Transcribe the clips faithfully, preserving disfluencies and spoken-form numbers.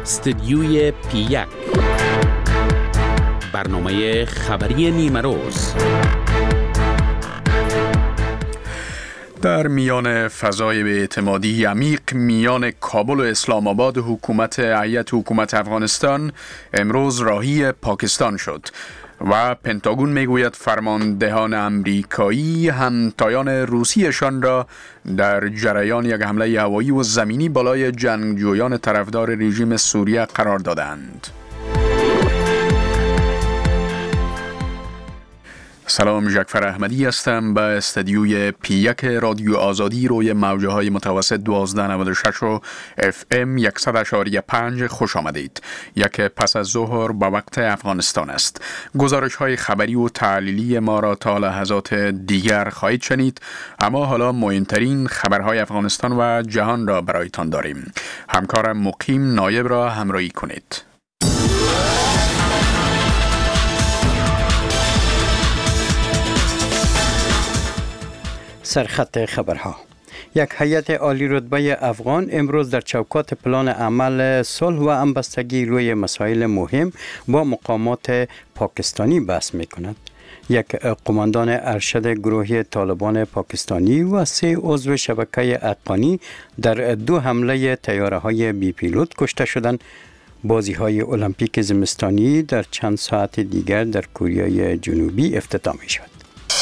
استدیوی پی یک، برنامه خبری نیمه روز. در میان فضای بی‌اعتمادی عمیق میان کابل و اسلام آباد، حکومت هیئت حکومت افغانستان امروز راهی پاکستان شد و پنتاگون میگوید فرماندهان امریکایی همتایان روسیشان را در جریان یک حمله هوایی و زمینی بالای جنگجویان طرفدار رژیم سوریه قرار دادند. سلام، جعفر احمدی هستم. به استدیوی پی یک رادیو آزادی روی موجه های متوسط دوازده نود و شش و اف ام صد و شش و پنج خوش آمدید. یک پس از ظهر با وقت افغانستان است. گزارش های خبری و تحلیلی ما را تا لحظات دیگر خواهید شنید، اما حالا مهمترین خبرهای افغانستان و جهان را برایتان داریم. همکارم مقیم نایب را همراهی کنید. سرخط خبرها. یک هیئت عالی رتبه افغان امروز در چوکات پلان عمل صلح و همبستگی روی مسائل مهم با مقامات پاکستانی بحث می کند. یک قماندان ارشد گروهی طالبان پاکستانی و سه عضو شبکه حقانی در دو حمله طیاره های بی پیلوت کشته شدند. بازی های المپیک زمستانی در چند ساعت دیگر در کره جنوبی افتتاح می شود.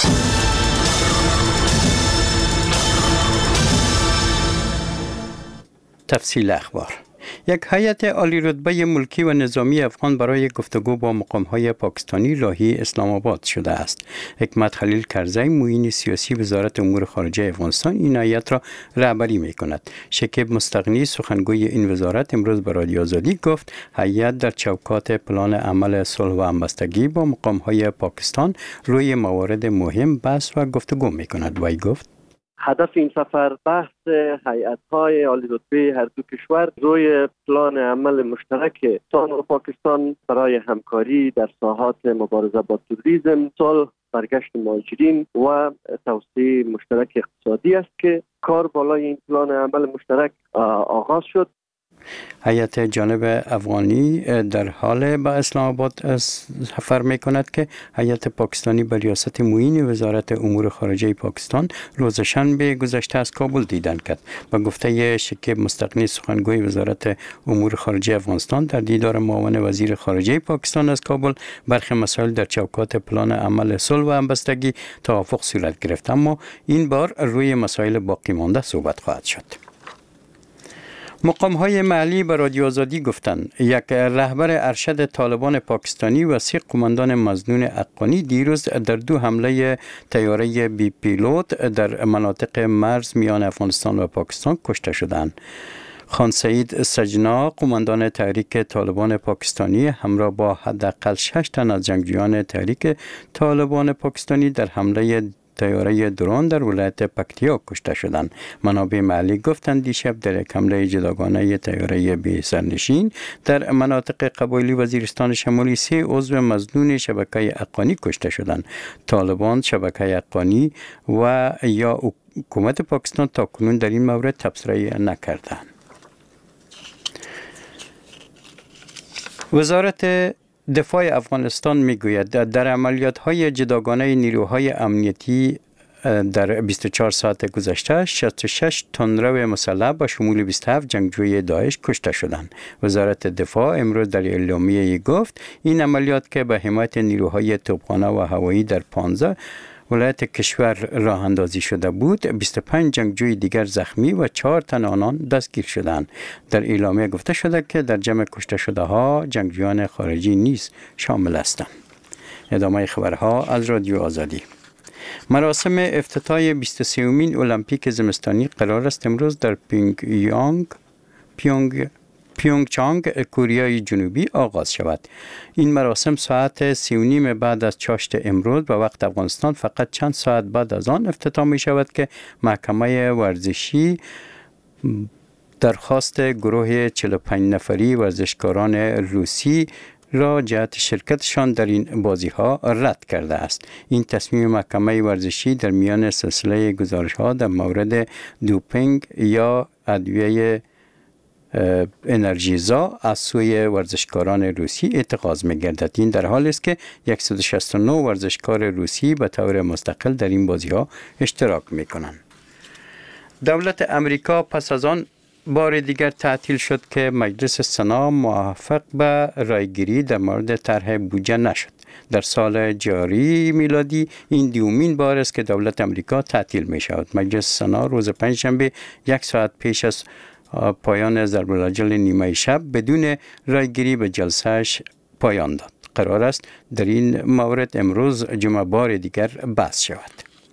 تفصیل اخبار. یک هیئت عالی رتبه ملکی و نظامی افغان برای گفتگو با مقام‌های پاکستانی راهی اسلام آباد شده است. حکمت خلیل کرزی، معین سیاسی وزارت امور خارجه افغانستان، این هیئت را رهبری می‌کند. شکیب مستغنی، سخنگوی این وزارت، امروز به رادیو آزادی گفت هیئت در چوکات پلان عمل صلح و همبستگی با مقام‌های پاکستان روی موارد مهم بحث و گفتگو می‌کند. وی گفت هدف این سفر بحث هیئت‌های عالی رتبه هر دو کشور روی پلان عمل مشترک پاکستان و پاکستان برای همکاری در ساحات مبارزه با تروریسم، صلح، برگشت مهاجرین و توسعه مشترک اقتصادی است که کار بالای این پلان عمل مشترک آغاز شد. هیئت جانب افغانی در حال به اسلام آباد سفر می کند که هیئت پاکستانی به ریاست معین وزارت امور خارجه پاکستان روز شنبه گذشته از کابل دیدن کرد. به گفته شکیب مستغنی، سخنگوی وزارت امور خارجه افغانستان، در دیدار معاون وزیر خارجه پاکستان از کابل برخی مسائل در چوکات پلان عمل صلح و همبستگی توافق صورت گرفت، اما این بار روی مسائل باقی مانده صحبت خواهد شد. مقام‌های محلی به رادیو آزادی گفتند یک رهبر ارشد طالبان پاکستانی و سه قماندان مظنون حقانی دیروز در دو حمله طیاره بی پیلوت در مناطق مرز میان افغانستان و پاکستان کشته شدند. خان سعید سجنا، قماندان تحریک طالبان پاکستانی، همراه با حداقل شش تن از جنگجویان تحریک طالبان پاکستانی در حمله طیاره درون در ولایت پکتیا کشته شدند. منابع محلی گفتند دیشب در یک حمله جداگانه طیاره بی سرنشین در مناطق قبایلی وزیرستان شمالی سه عضو مظنون شبکه حقانی کشته شدند. طالبان، شبکه حقانی و یا حکومت پاکستان تاکنون در این مورد تبصره نکردند. وزارت دفاع افغانستان میگوید در عملیات‌های جداگانه نیروهای امنیتی در بیست و چهار ساعت گذشته شصت و شش تندرو مسلح با شمول بیست و هفت جنگجوی داعش کشته شدند. وزارت دفاع امروز در اعلامیه‌ای گفت این عملیات که به حمایت نیروهای توپخانه و هوایی در پانزده ولایت کشور راه اندازی شده بود، بیست و پنج جنگجوی دیگر زخمی و چهار تن آنان دستگیر شدند. در اعلامیه گفته شده که در جمع کشته شده ها جنگجویان خارجی نیز شامل هستند. ادامه خبرها از رادیو آزادی. مراسم افتتاح بیست و سومین المپیک زمستانی قرار است امروز در پیونگ یانگ پیونگ پیونگچانگ، کره جنوبی آغاز شود. این مراسم ساعت سی و نیم بعد از چاشت امروز به وقت افغانستان فقط چند ساعت بعد از آن افتتاح می شود که محکمه ورزشی درخواست گروه چهل و پنج نفری ورزشکاران روسی را جهت شرکتشان در این بازی ها رد کرده است. این تصمیم محکمه ورزشی در میان سلسله گزارش ها در مورد دوپینگ یا ادویه انرژیزا از سوی ورزشکاران روسی اتخاذ می‌گردد. این در حالی است که صد و شصت و نه ورزشکار روسی به طور مستقل در این بازی‌ها اشتراک می‌کنند. دولت امریکا پس از آن بار دیگر تعطیل شد که مجلس سنا موافق به رایگیری در مورد طرح بودجه نشد. در سال جاری میلادی این دومین بار است که دولت امریکا تعطیل می شود. مجلس سنا روز پنجشنبه یک ساعت پیش از پایان ضرب العجل نیمه شب بدون رایگیری به جلسهش پایان داد. قرار است در این مورد امروز جمعه بار دیگر بحث شود.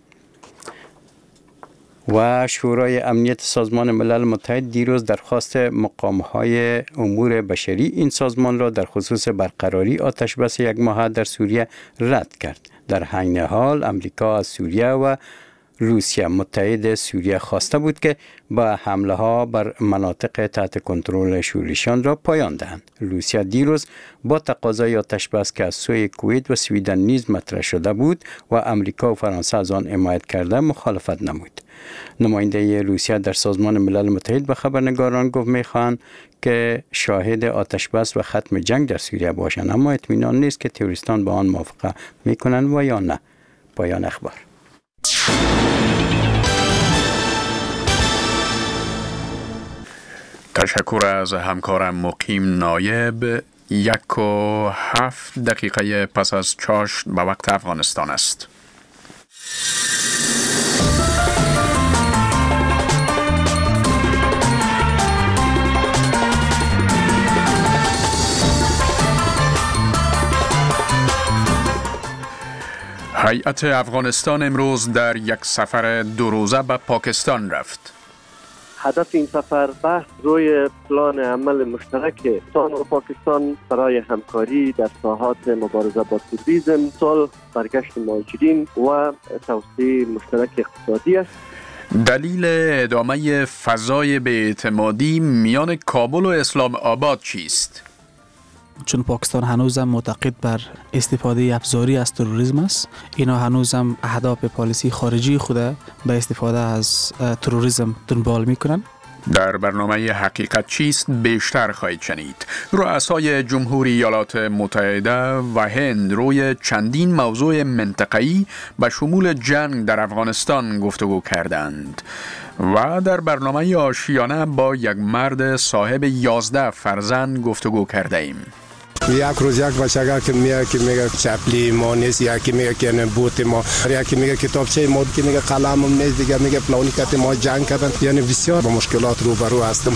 و شورای امنیت سازمان ملل متحد دیروز درخواست مقام‌های امور بشری این سازمان را در خصوص برقراری آتش بس یک ماهه در سوریه رد کرد. در عین حال امریکا از سوریه و روسیه متحد سوریه خواسته بود که با حمله ها بر مناطق تحت کنترل شوریشان را پایان دهند. روسیه دیروز با تقاضای آتش بس که از سوی کویت و سویدن نیز مطرح شده بود و امریکا و فرانسه از آن حمایت کرده مخالفت نمود. نماینده روسیه در سازمان ملل متحد به خبرنگاران گفت می‌خواهند که شاهد آتش بس و ختم جنگ در سوریه باشند، اما اطمینان نیست که تروریستان با آن موافقه می‌کنند و یا نه. پایان اخبار. تشکر از همکارم مقیم نایب. یک و هفت دقیقه پس از چاشت به وقت افغانستان است. هیئت افغانستان امروز در یک سفر دو روزه به پاکستان رفت. هدف این سفر بحث روی پلان عمل مشترک افغانستان و پاکستان برای همکاری در ساحات مبارزه با تروریسم، صلح، برگشت مهاجرین و توسعه مشترک اقتصادی است. دلیل ادامه فضای بی‌اعتمادی میان کابل و اسلام آباد چیست؟ چون پاکستان هنوزم معتقد بر استفاده افزاری از تروریسم است، اینا هنوزم اهداف پالیسی خارجی خود به استفاده از تروریسم دنبال میکنن. در برنامه حقیقت چیست بیشتر خواهید شنید. رؤسای جمهوری ایالات متحده و هند روی چندین موضوع منطقه‌ای به شمول جنگ در افغانستان گفتگو کردند و در برنامه آشیانه با یک مرد صاحب یازده فرزند گفتگو کرده ایم. یک روز یک بچه که میگه که میگه چپلی ما نیست، یکی میگه که نه بوت ما، یکی میگه کتابچه ما که میگه قلمم نیست، دیگه میگه فلانی که ما جنگ کردن. یعنی بسیار با مشکلات روبرو هستم.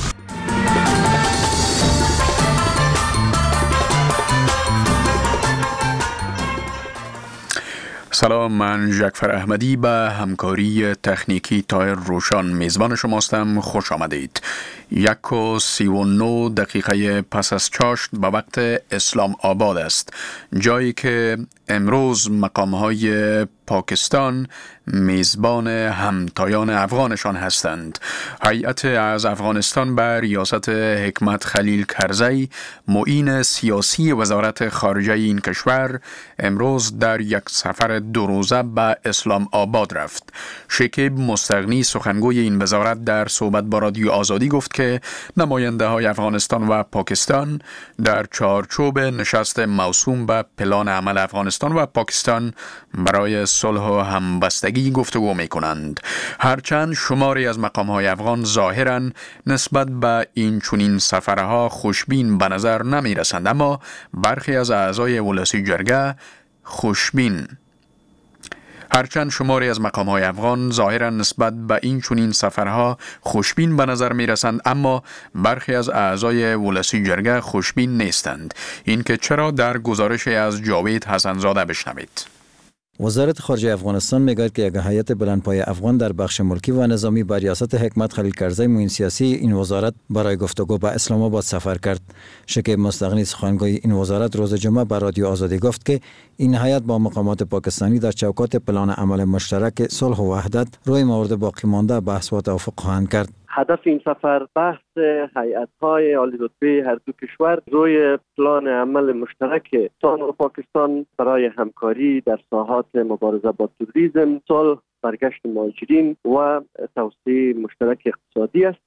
سلام، من جعفر احمدی به همکاری تکنیکی طاهر روشان میزبان شماستم. خوش آمدید. یک و سی و نو دقیقه پس از چاشت به وقت اسلام آباد است، جایی که امروز مقام‌های پاکستان میزبان همتایان افغانشان هستند. هیئت از افغانستان بر ریاست حکمت خلیل کرزی، معین سیاسی وزارت خارجه این کشور، امروز در یک سفر دو روزه به اسلام آباد رفت. شکیب مستغنی سخنگوی این وزارت در صحبت با رادیو آزادی گفت که نماینده های افغانستان و پاکستان در چارچوب نشست موسوم به پلان عمل افغانستان و پاکستان برای صلح و همبستگی گفتگو می کنند. هرچند شماری از مقام‌های افغان ظاهراً نسبت به این چنین سفرها خوشبین به نظر نمی رسند، اما برخی از اعضای ولسی جرگه خوشبین هرچند شماری از مقام‌های افغان ظاهراً نسبت به این چنین سفرها خوشبین به نظر می رسند، اما برخی از اعضای ولسی جرگه خوشبین نیستند. این که چرا در گزارش از جاوید حسنزاده بشنوید. وزارت خارجه افغانستان میگوید که یک هیئت بلندپایه افغان در بخش ملکی و نظامی با ریاست حکمت خلیل کرزی معین سیاسی این وزارت برای گفتگو به اسلام آباد سفر کرد. شکیب مستغنی سخنگوی این وزارت روز جمعه به رادیو آزادی گفت که این هیئت با مقامات پاکستانی در چوکات پلان عمل مشترک صلح و وحدت روی موارد باقی مانده بحث و توافق خواهند کرد. هدف این سفر بحث هیئت‌های عالی رتبه هر دو کشور روی پلان عمل مشترک افغانستان و پاکستان برای همکاری در ساحات مبارزه با تروریسم، صلح، برگشت مهاجرین و توسعه مشترک اقتصادی است که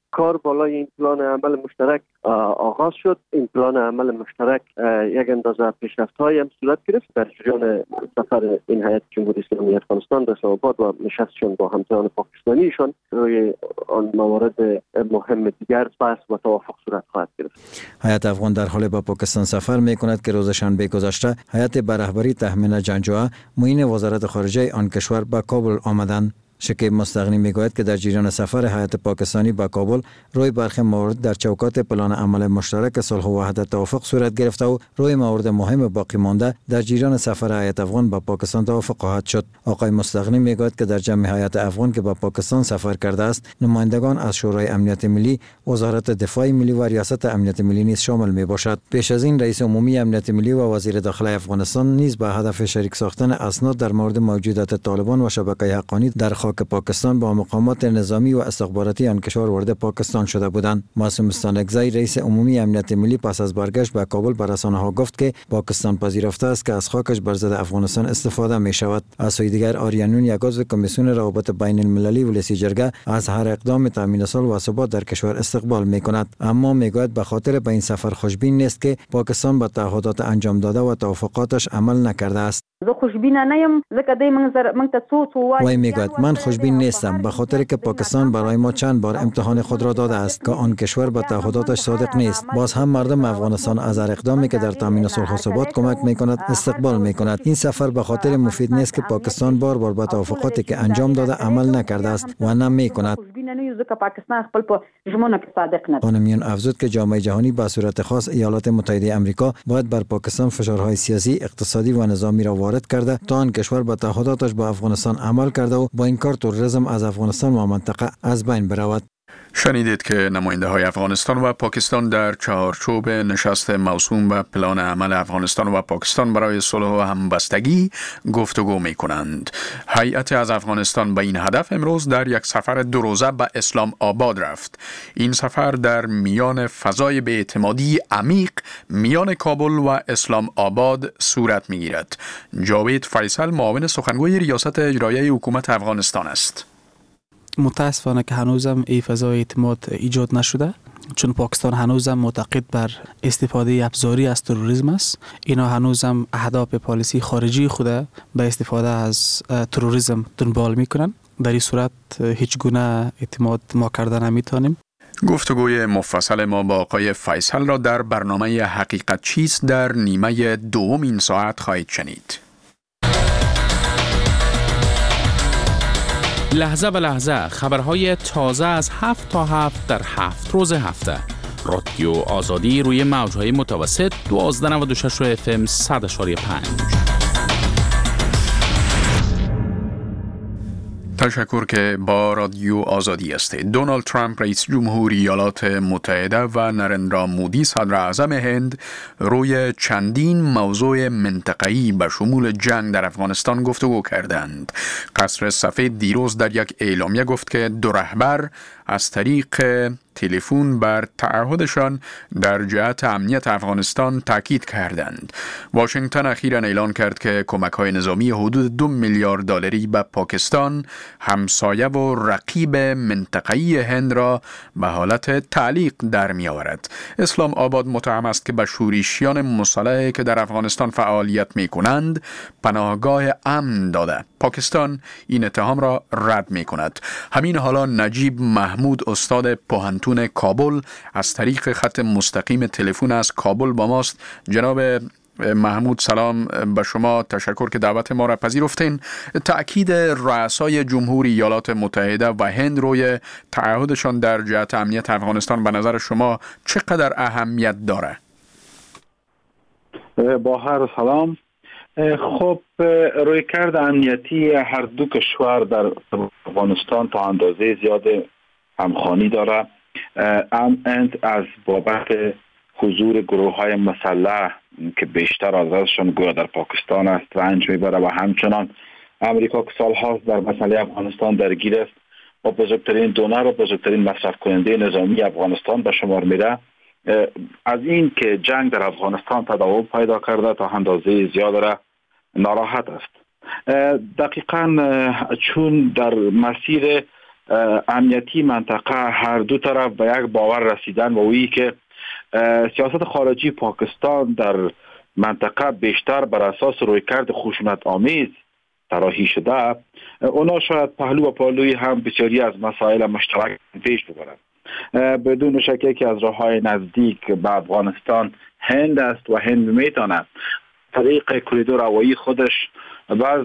کار بالای این پلان عمل مشترک آغاز شد. این پلان عمل مشترک یک اندازه پیشرفت‌هایی هم صورت گرفت در جریان سفر این هیئت جمهوری اسلامی افغانستان به اسلام آباد و نشستشون با همتایان پاکستانیشان روی آن موارد مهم دیگر بحث و توافق صورت خواهد گرفت. هیئت افغان در حال به پاکستان سفر می‌کند که روز شنبه گذشته هیئت به رهبری تهمینه جنجوعه معین وزارت خارجه آن کشور به کابل آمدند. شکیب مستغنی میگوید که در جریان سفر هیئت پاکستانی به کابل روی برخی موارد در چوکات پلان عمل مشترک صلح و وحدت توافق صورت گرفته و روی موارد مهم باقی مانده در جریان سفر هیئت افغان به پاکستان توافق خواهد شد. آقای مستغنی میگوید که در جمع هیئت افغان که به پاکستان سفر کرده است نمایندگان از شورای امنیت ملی، وزارت دفاع ملی و ریاست امنیت ملی نیز شامل می باشد. پیش از این رئیس عمومی امنیت ملی و وزیر داخله افغانستان نیز به هدف شریک ساختن اسناد در مورد موجودیت طالبان و شبکه حقانی در خاک پاکستان با مقامات نظامی و استخباراتی آن کشور وارد پاکستان شده بودند. معصوم استانکزی رئیس عمومی امنیت ملی پس از برگشت به کابل به رسانه‌ها گفت که پاکستان پذیرفته است که از خاکش بر ضد افغانستان استفاده می شود. از سوی دیگر آریانون یک عضو کمیسیون روابط بین المللی ولسی جرگه از هر اقدام تامین صلح و ثبات در کشور استقبال می کند، اما می گوید به خاطر به این سفر خوشبین نیست که پاکستان به تعهدات انجام داده و توافقاتش عمل نکرده است. زه خوشبینه نه یم ځکه دوی موږ سره موږ ته څو څو وایي. وای میگوید من خوشبین نیستم به خاطر که پاکستان برای ما چند بار امتحان خود را داده است که آن کشور به تعهداتش صادق نیست. باز هم مردم افغانستان از هر اقدامی که در تامین صلح و ثبات کمک میکند استقبال میکند. این سفر به خاطر مفید نیست که پاکستان بار بار به توافقاتی که انجام داده عمل نکرده است و نه میکند. خانمیان افزود که جامعه جهانی به صورت خاص ایالات متحده آمریکا باید بر پاکستان فشارهای سیاسی، اقتصادی و نظامی را وارد کرده تا آن کشور به تعهداتش با افغانستان عمل کرده و با این کار تروریسم از افغانستان و منطقه از بین برود. شنیدید که نماینده های افغانستان و پاکستان در چهارچوب نشست موسوم به پلان عمل افغانستان و پاکستان برای صلح و همبستگی گفتگو می کنند. هیئت از افغانستان به این هدف امروز در یک سفر دو روزه به اسلام آباد رفت. این سفر در میان فضای بی‌اعتمادی عمیق میان کابل و اسلام آباد صورت می گیرد. جاوید فیصل معاون سخنگوی ریاست اجرایی حکومت افغانستان است. متاسفانه که هنوزم این فضای اعتماد ایجاد نشده، چون پاکستان هنوزم معتقد بر استفاده ابزاری از تروریسم است. اینا هنوزم اهداف پالیسی خارجی خود به استفاده از تروریسم دنبال میکنن. در این صورت هیچ گونه اعتماد ما کرده نمیتونیم. گفتگوی مفصل ما با آقای فیصل را در برنامه حقیقت چیست در نیمه دوم این ساعت خواهید شنید. لحظه به لحظه خبرهای تازه از هفت تا هفت در هفت روز هفته. رادیو آزادی روی موجهای متوسط دوازده نود و شش اف ام صد اشاری پنج. تشکر که با رادیو آزادی هستید. دونالد ترامپ رئیس جمهور ایالات متحده و نرندرا مودی صدر اعظم هند روی چندین موضوع منطقه‌ای به شمول جنگ در افغانستان گفتگو کردند. قصر سفید دیروز در یک اعلامیه گفت که دو رهبر از طریق تلفن بر تعهدشان در جهت امنیت افغانستان تاکید کردند. واشنگتن اخیراً اعلان کرد که کمک‌های نظامی حدود دو میلیارد دلاری به پاکستان، همسایه و رقیب منطقه‌ای هند را به حالت تعلیق در می‌آورد. اسلام آباد متهم است که به شورشیان مسلحی که در افغانستان فعالیت می‌کنند پناهگاه امن داده. پاکستان این اتهام را رد می‌کند. همین حالا نجیب محمود استاد پوهنتون کابل از طریق خط مستقیم تلفن از کابل با ماست. جناب محمود سلام به شما، تشکر که دعوت ما را پذیرفتین. تأکید رؤسای جمهوری ایالات متحده و هند روی تعهدشان در جهت امنیت افغانستان به نظر شما چقدر اهمیت داره؟ با هر سلام. خب رویکرد امنیتی هر دو کشور در افغانستان تا اندازه زیاد همخوانی داره. هند از بابت حضور گروه های مسلح که بیشتر از ازشان گویا در پاکستان است رنج میبره و همچنان امریکا که سالهاست در مسئله افغانستان درگیر است و بزرگترین دونر و بزرگترین مصرف کننده نظامی افغانستان به شمار میره. از این که جنگ در افغانستان تداوم پیدا کرده تا اندازه زیاد را ناراحت است. دقیقاً چون در مسیر امنیتی منطقه هر دو طرف به یک باور رسیدن و وی که سیاست خارجی پاکستان در منطقه بیشتر بر اساس رویکرد خشونت آمیز طراحی شده، اونا شاید پهلو و پهلوی هم بسیاری از مسائل مشترک پیش ببرند. بدون شک که از راههای نزدیک به افغانستان هند است و هند میتونه طریق کریدور هوایی خودش بعض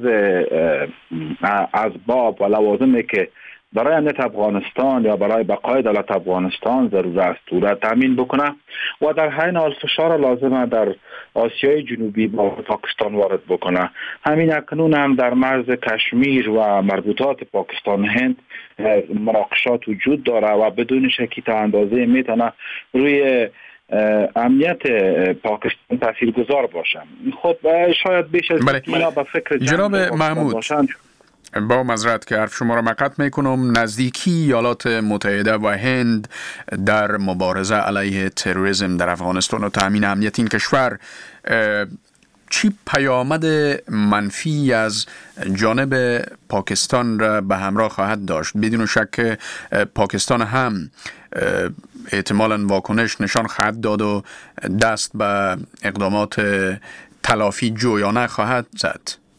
اسباب و لوازمی که برای امنیت افغانستان یا برای بقای دولت افغانستان ضرورت است را تامین بکنه و در حین حال فشار لازمه در آسیای جنوبی با پاکستان وارد بکنه. همین اکنون هم در مرز کشمیر و مربوطات پاکستان هند مناقشات وجود داره و بدون شکی تا اندازه میتونه روی امنیت پاکستان تاثیرگذار باشه. خب شاید بیش از اینا به فکر جناب محمود باشن. با معذرت که حرف شما را مقطع میکنم، نزدیکی ایالات متحده و هند در مبارزه علیه تروریسم در افغانستان و تامین امنیت این کشور چی پیامد منفی از جانب پاکستان را به همراه خواهد داشت؟ بدون شک پاکستان هم احتمالاً واکنش نشان خواهد داد و دست به اقدامات تلافی جویانه خواهد زد.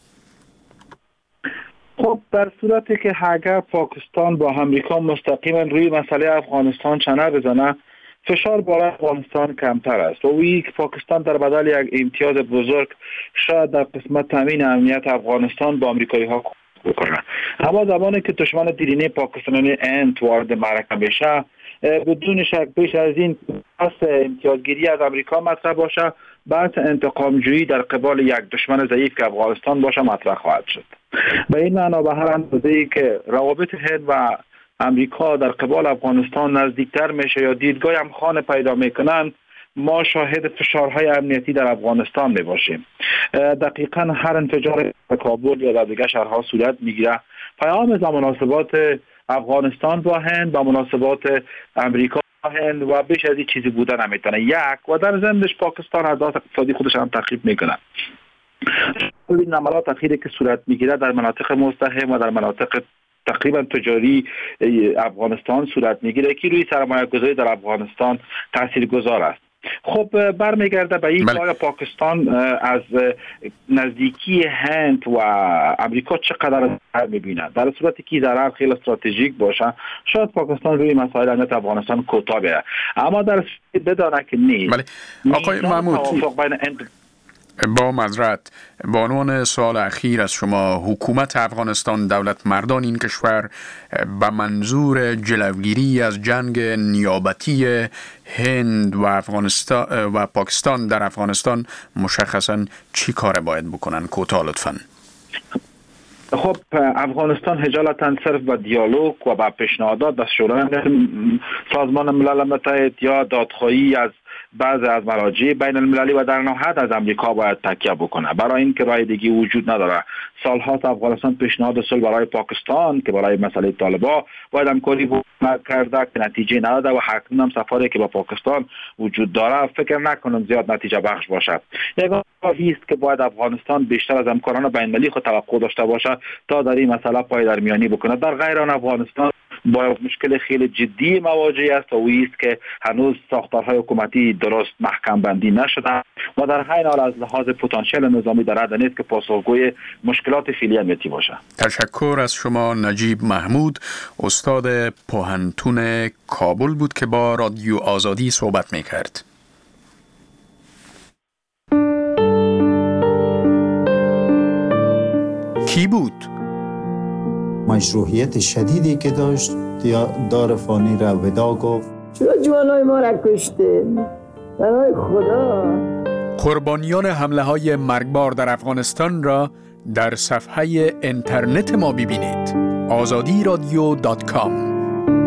خب در صورتی که اگر پاکستان با امریکا مستقیما روی مسئله افغانستان چنه بزنه، فشار برای افغانستان کمتر است و وی که پاکستان در بدل یک امتیاز بزرگ شاید در قسمت تامین امنیت افغانستان با امریکایی ها بکنه. اما زمانی که دشمن دیرینه پاکستانی هند وارد معرکه بشه، بدون شک بیش از این پس امتیازگیری از امریکا مطرح باشه، بحث انتقام جویی در قبال یک دشمن ضعیف که افغانستان باشه مطرح خواهد شد. به این معنا به هر اندازه‌ای که روابط هند و امریکا در قبال افغانستان نزدیکتر میشه یا دیدگاه همخوان پیدا میکنند، ما شاهد فشارهای امنیتی در افغانستان میباشیم. دقیقاً هر انفجار در کابل یا در دیگر شهرها صورت میگیره، پیام از مناسبات افغانستان با هند با مناسبات امریکا با هند و بیش از این چیزی بودن نمیتونه. یک و در ضمنش پاکستان اهداف اقتصادی خودش هم تخریب میکنه. این عملات اخیری که صورت میگیره در مناطق مستحکم و در مناطق تقریبا تجاری افغانستان صورت میگیره که روی سرمایه گذاری در افغانستان تاثیرگذار است. خب برمیگرده به این که آیا پاکستان از نزدیکی هند و امریکا چقدر ضرر میبینه؟ در صورتی که ضرر خیلی استراتژیک باشه، شاید پاکستان روی مسائل امنیت افغانستان کوتاه بیاید، اما در صورتی بدانه که نیست. آقای محمود، با معذرت با عنوان سوال اخیر از شما، حکومت افغانستان، دولت مردان این کشور به منظور جلوگیری از جنگ نیابتی هند و افغانستان و پاکستان در افغانستان مشخصاً چی کار باید بکنن؟ کوتاه لطفاً. خب افغانستان هجالتاً صرف به دیالوگ و به پیشنهادات از شورای سازمان ملل متحد یا دادخواهی از بعضی از مراجع بین المللی و در نهایت از امریکا باید تکیه بکنه، برای اینکه راه دیگه وجود نداره. سالها افغانستان پیشنهاد صلح برای پاکستان که برای مسئله طالبان باید همکاری کرده که نتیجه نداده و حتما هم سفاری که با پاکستان وجود داره فکر نکنم زیاد نتیجه بخش باشد. یک راهی است که باید افغانستان بیشتر از همکاران بین المللی خود توقع داشته باشه تا در این مسئله پایدارمیانی بکنه. در غیر آن افغانستان با مشکل خیلی جدی مواجه است و وی است که هنوز ساختارهای حکومتی درست محکم بندی نشده و در حین حال از لحاظ پتانسیل نظامی در حد نیست که پاسخگوی مشکلات فعلی امنیتی باشه. تشکر از شما نجیب محمود، استاد پوهنتون کابل بود که با رادیو آزادی صحبت میکرد. کی بود؟ مشروعیت شدیدی که داشت دار فانی را ودا گفت. چرا جوانای ما را کشته؟ برای خدا. قربانیان حمله های مرگبار در افغانستان را در صفحه اینترنت ما ببینید: آزادی رادیو دات کام.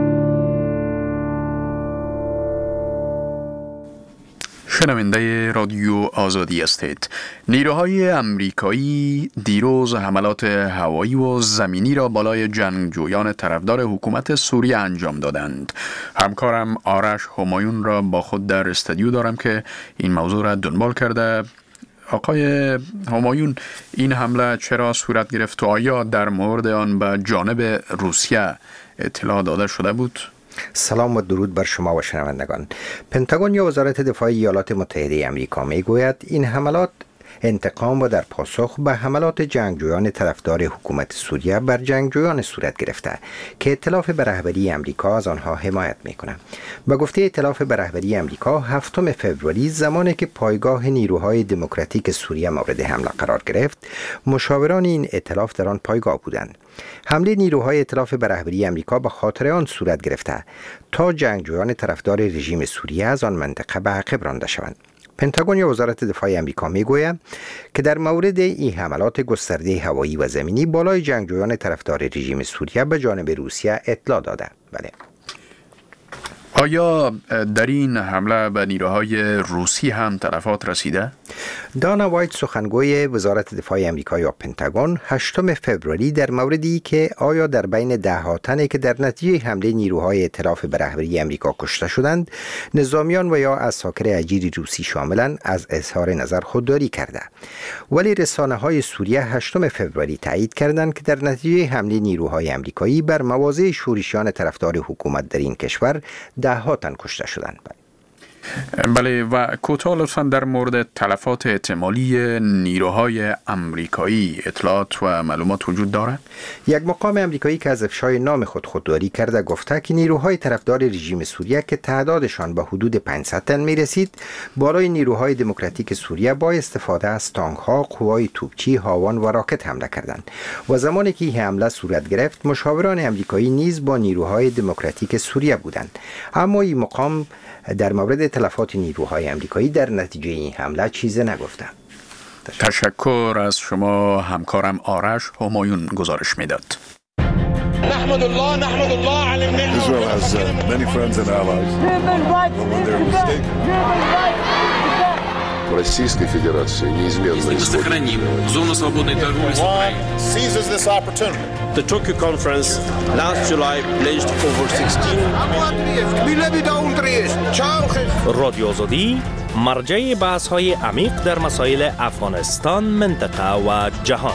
شنونده رادیو آزادی هستید. نیروهای امریکایی دیروز حملات هوایی و زمینی را بالای جنگجویان طرفدار حکومت سوریه انجام دادند. همکارم آرش همایون را با خود در استودیو دارم که این موضوع را دنبال کرده. آقای همایون، این حمله چرا صورت گرفت و آیا در مورد آن به جانب روسیه اطلاع داده شده بود؟ سلام و درود بر شما و شنوندگان. پنتاگون یا وزارت دفاع ایالات متحده آمریکا میگوید این حملات انتقام و در پاسخ به حملات جنگجویان طرفدار حکومت سوریه بر جنگجویان صورت گرفته که ائتلاف به رهبری آمریکا از آنها حمایت می‌کند. به گفته ائتلاف به رهبری آمریکا، هفتم فوریه زمانی که پایگاه نیروهای دموکراتیک سوریه مورد حمله قرار گرفت، مشاوران این ائتلاف در آن پایگاه بودند. حمله نیروهای ائتلاف به رهبری آمریکا به خاطر آن صورت گرفته تا جنگجویان طرفدار رژیم سوریه از آن منطقه به عقب رانده شوند. پنتاگون یا وزارت دفاع آمریکا میگوید که در مورد این حملات گسترده هوایی و زمینی بالای جنگجویان طرفدار رژیم سوریه به جانب روسیه اطلاع داده. بله. آیا در این حمله به نیروهای روسی هم تلفات رسیده؟ دانا وایت، سخنگوی وزارت دفاع آمریکا یا پنتاگون، هشتم فوریه در موردی که آیا در بین ده ها تنی که در نتیجه حمله نیروهای ائتلاف به رهبری آمریکا کشته شدند، نظامیان و یا عساکر اجیر روسی شاملند، از اظهار نظر خودداری کرده. ولی رسانه‌های سوریه هشتم فوریه تایید کردند که در نتیجه حمله نیروهای آمریکایی بر مواضع شورشیان طرفدار حکومت در این کشور ده ها تن کشته شدند. بله، و کوتاه لطفاً در مورد تلفات احتمالی نیروهای آمریکایی اطلاعات و معلومات وجود دارد؟ یک مقام آمریکایی که از افشای نام خود خودداری کرده گفته که نیروهای طرفدار رژیم سوریه که تعدادشان به حدود پانصد تن می رسید، بالای نیروهای دموکراتیک سوریه با استفاده از تانک‌ها، قوای توپچی، هاوان و راکت حمله کردند و زمانی که این حمله صورت گرفت، مشاوران آمریکایی نیز با نیروهای دموکراتیک سوریه بودند. اما این مقام در مورد تلفات نیروهای آمریکایی در نتیجه این حمله چیزی نگفته. تشکر از شما همکارم آرش همایون گزارش میداد. نحمد الله نحمد الله على النعمة. Israel has uh, many friends and allies. When they're mistaken. Российской Федерации неизменно сохраним зону свободной торговли с Украиной. Seizes this opportunity. The Tokyo conference last July pledged over sixteen رادیو آزادی مرجع بحث‌های عمیق در مسائل افغانستان، منطقه و جهان.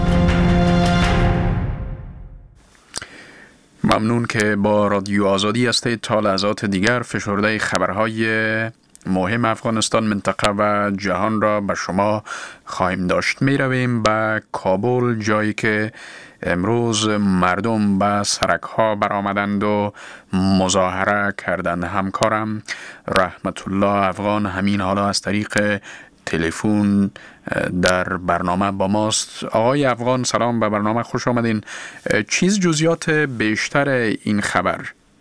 ممنون که با رادیو آزادی هستید. تا لحظات دیگر فشرده خبرهای مهم افغانستان، منطقه و جهان را به شما خواهیم داشت. می رویم به کابل، جایی که امروز مردم به سرک ها برآمدند و مظاهره کردند. همکارم رحمت الله افغان همین حالا از طریق تلفن در برنامه با ماست. آقای افغان سلام، به برنامه خوش آمدین. چیز جزئیات بیشتر این خبر؟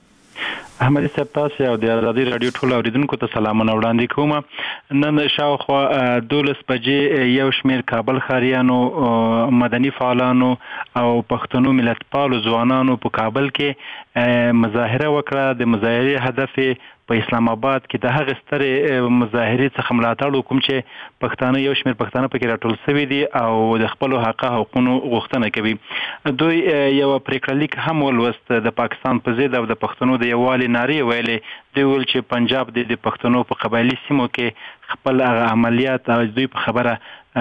احمدی صاحب، تاسو او د آزادي رادیو ټول اوریدونکو ته سلامونه وړاندې کوم. نن شاوخوا دولس بجې یو شمیر کابل ښاریانو، مدني فعالانو او پښتنو ملتپالو ځوانانو په کابل کې مظاهره وکړه. د مظاهرې هدف په اسلام آباد کې د هغه سترې مظاهرې څخه ملاتړ وکوم چې پښتانه یو شمیر پښتانه پکې راټول شوي دي او د خپل حق حقوقو غوښتنه کوي. دوی یو پریکړه لیک هم ولوست د پاکستان په ضد او د پښتنو د یووالي نارې ویلې. دوی ویل چې پنجاب د پښتنو په قبایلي سیمو کې خپل عملیات او دوی په خبره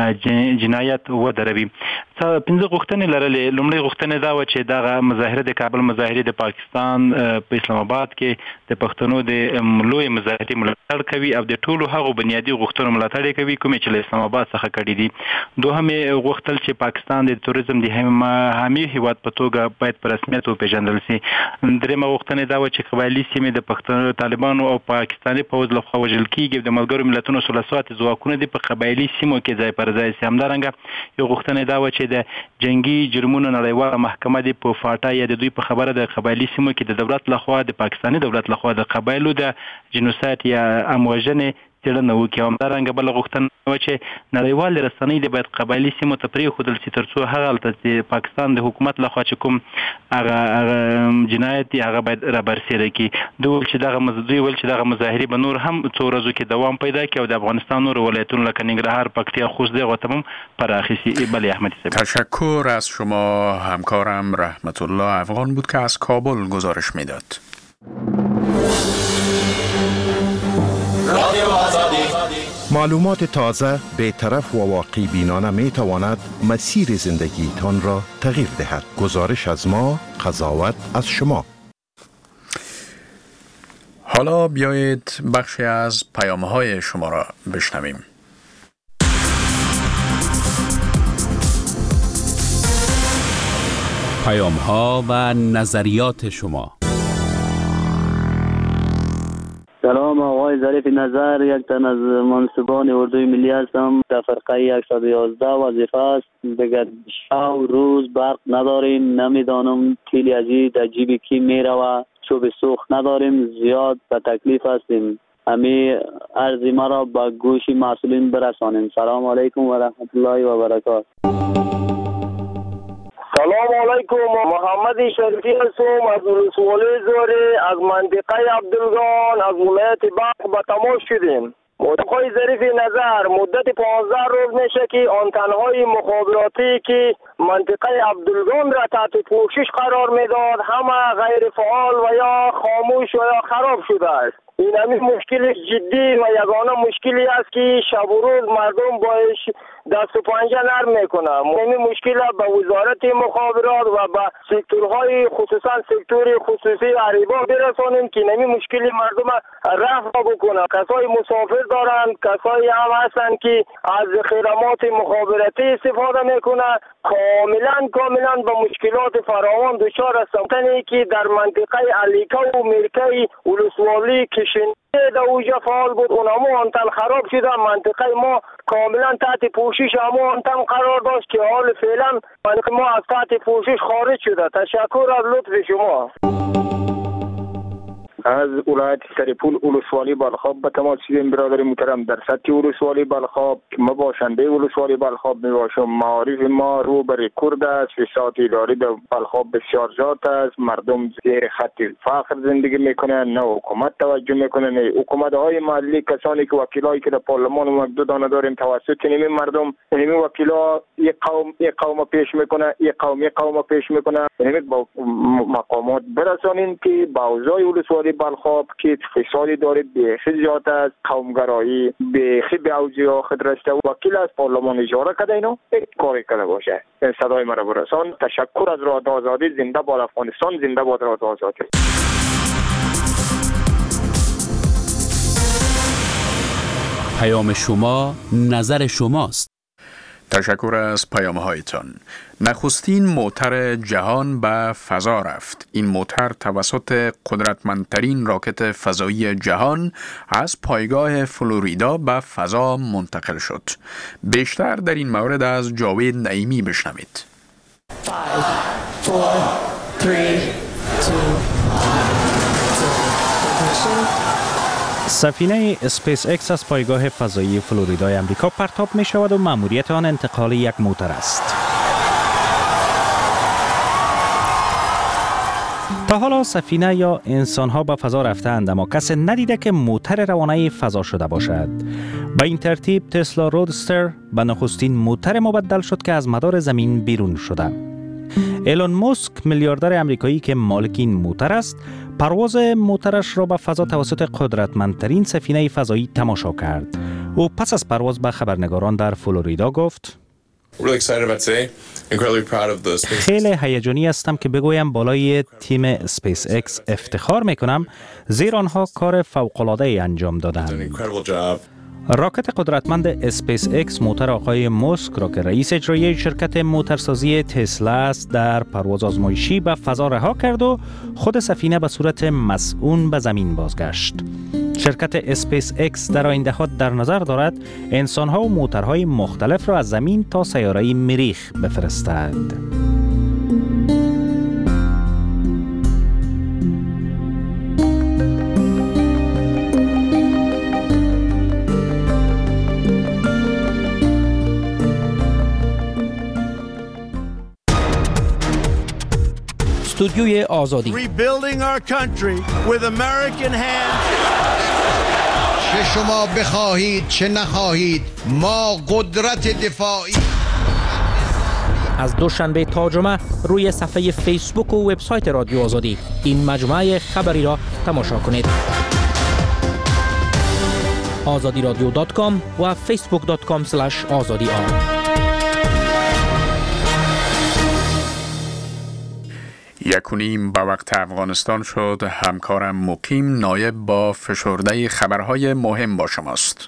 جنایت ودروي. پنځه غوښتنې لرلې. لومړی غوښتنه دا و چې دغه مظاهره د کابل مظاهرې د پاکستان په اسلام آباد کې د پښتنو د لوی مظاهرې ملاتړ کوي او د ټولو هغو بنیادي غوښتنو ملاتړ کوي کومې چې له اسلام آباد څخه کړي دي. دوهمې غوښتل چې پاکستان د توریزم د حامي هیواد په توګه باید په رسمیت وپېژندل شي. درېمه غوښتنه دا و چې قبایلي سیمې د پښتنو طالبانو او پاکستاني پوځ لخوا وژل کېږي. د ملګرو ملتونو ثلاثات ځواکونه دي په قبایلي سیمو کې ځای پر ځای سي. همدارنګه یو غوښتنه دا و چې د جنگي جرمونو نړیواله محکمه دی په فاټا یا د دوی په خبره د قبایلي سیمو کې د دولت لخوا د پاکستاني دولت لخوا د قبایلو د جنوسایت یا اموژنې څېړنه وکړي. همدارنګه بله غوښتنه و چې نړیوالې رسنۍ د باید قبایلي سیمو ته پرېښودل شي تر څو هغه هلته چې پاکستان د حکومت لخوا چې کوم هغه جنایت دی هغه باید رابرسېره کړي. دوی ویل چې دغه دوی ویل چې دغه مظاهرې به نور هم څو ورځو کې دوام پیدا کړي او د افغانستان نور ولایتونو لکه ننګرهار، پکتیا، خوست دغه ته هم پراخې شي. بله احمدی صاحب، تشکر از شما. همکارم رحمت الله افغان بود که از کابل گزارش میداد. رادیو آزادی معلومات تازه، بی‌طرف و واقعی بینانه می تواند مسیر زندگیتان را تغییر دهد. گزارش از ما، قضاوت از شما. حالا بیایید بخشی از پیام‌های شما را بشنویم. پیام‌ها و نظریات شما. سلام آقای ظریف نظر، یک تن از منصبان اردوی ملی هستم. در فرقه صد و یازده وظیفه است. دیگر شب روز برق نداریم، نمیدانم تیلی ازی در جیب کی میروه. چوب سوخت نداریم، زیاد به تکلیف هستیم. امی عرضی ما را به گوش مسئولین برسانیم. سلام علیکم و رحمت الله و برکاته. سلام علیکم، محمد شریفی هستم از ولسوالی زوری، از منطقه عبدالگان، از ولایت بلخ به تماس شدیم. آقای ظریف نظر، مدت پانزده روز میشه که آنتن‌های مخابراتی که منطقه عبدالگان را تحت پوشش قرار میداد همه غیر فعال و یا خاموش و یا خراب شده است. این همین مشکل جدی و یگانه مشکلی است که شب و روز مردم باش دست و پنجه نرم میکنه. این مشکل به وزارت مخابرات و به سکتورهای خصوصا سکتور خصوصی عریبا برسانیم که این مشکل مردم رفع بکنه. کسای مسافر دارند، کسایی هم هستند که از خدمات مخابراتی استفاده میکنه، کاملا کاملا به مشکلات فراوان دچار هستند. تنی که در منطقه علیکه و مرکه ولسوالی کشنده در اوجا فعال بود، اونمو آنتن خراب شده. منطقه ما کاملا تحت پوشش همو آنتن قرار داشت که حال فعلا منطقه ما از تحت پوشش خارج شده. تشکر از لطف شما. از ولایت سرپول ولسوالی بلخاب به تماس شدیم برادر محترم. در سطح ولسوالی بلخاب ما باشنده ولسوالی بلخاب می باشم. معارف ما رو به رکورد است. فساد اداری در بلخاب بسیار زیاد است. مردم زیر خط فقر زندگی میکنن، نه حکومت توجه میکنه، نه حکومت های محلی. کسانی که وکیلایی که در پارلمان و دو دانه داریم توسط نمی مردم نمی وکیلا یک قوم یک قوم پیش میکنه، یک قوم یک قوم پیش میکنه. نمی با مقامات برسانین که با اوضاع ولسوالی بلخاب که فسادی داره بیخی زیاد است، قومگرایی بیخی به اوج خود رسیده. وکیل از پارلمان اجاره کرده اینو یک کاری کرده باشه. این صدای مرا برسان. تشکر از رادیو آزادی. زنده باد افغانستان، زنده باد رادیو آزادی. پیام شما، نظر شماست. تشکر از پیام‌هایتان. نخستین موتر جهان به فضا رفت. این موتر توسط قدرتمندترین راکت فضایی جهان از پایگاه فلوریدا به فضا منتقل شد. بیشتر در این مورد از جاوید نعیمی بشنوید. five, four, three, two, سفینه اسپیس اکس از پایگاه فضایی فلوریدای امریکا پرتاب می شود و مأموریت آن انتقال یک موتر است. تا حالا سفینه یا انسان‌ها به فضا رفتند، اما کسی ندیده که موتر روانه فضا شده باشد. با این ترتیب تسلا رودستر به نخستین موتر مبدل شد که از مدار زمین بیرون شده. ایلون ماسک میلیاردر امریکایی که مالک این موتر است، پرواز موترش را به فضا توسط قدرتمندترین سفینه فضایی تماشا کرد. او پس از پرواز به خبرنگاران در فلوریدا گفت: خیلی هیجانی هستم که بگویم بالای تیم اسپیس اکس افتخار میکنم، زیرا آنها کار فوق‌العاده انجام دادند. راکت قدرتمند اسپیس اکس موتر آقای ماسک را که رئیس اجرایی شرکت موترسازی تسلا است در پرواز آزمایشی به فضا رها کرد و خود سفینه به صورت مسئول به زمین بازگشت. شرکت اسپیس اکس در آینده ها در نظر دارد انسان‌ها و موترهای مختلف را از زمین تا سیاره مریخ بفرستد. استودیوی آزادی. Rebuilding our country with American hands. چه شما بخواهید چه نخواهید ما قدرت دفاعی. از دوشنبه تا جمعه روی صفحه فیسبوک و وبسایت رادیو آزادی این مجموعه خبری را تماشا کنید. آزادی رادیو دات کام و فیسبوک دات کام اسلش آزادی آر. یک و نیم به وقت افغانستان شد. همکارم مقیم نایب با فشرده خبرهای مهم با شماست.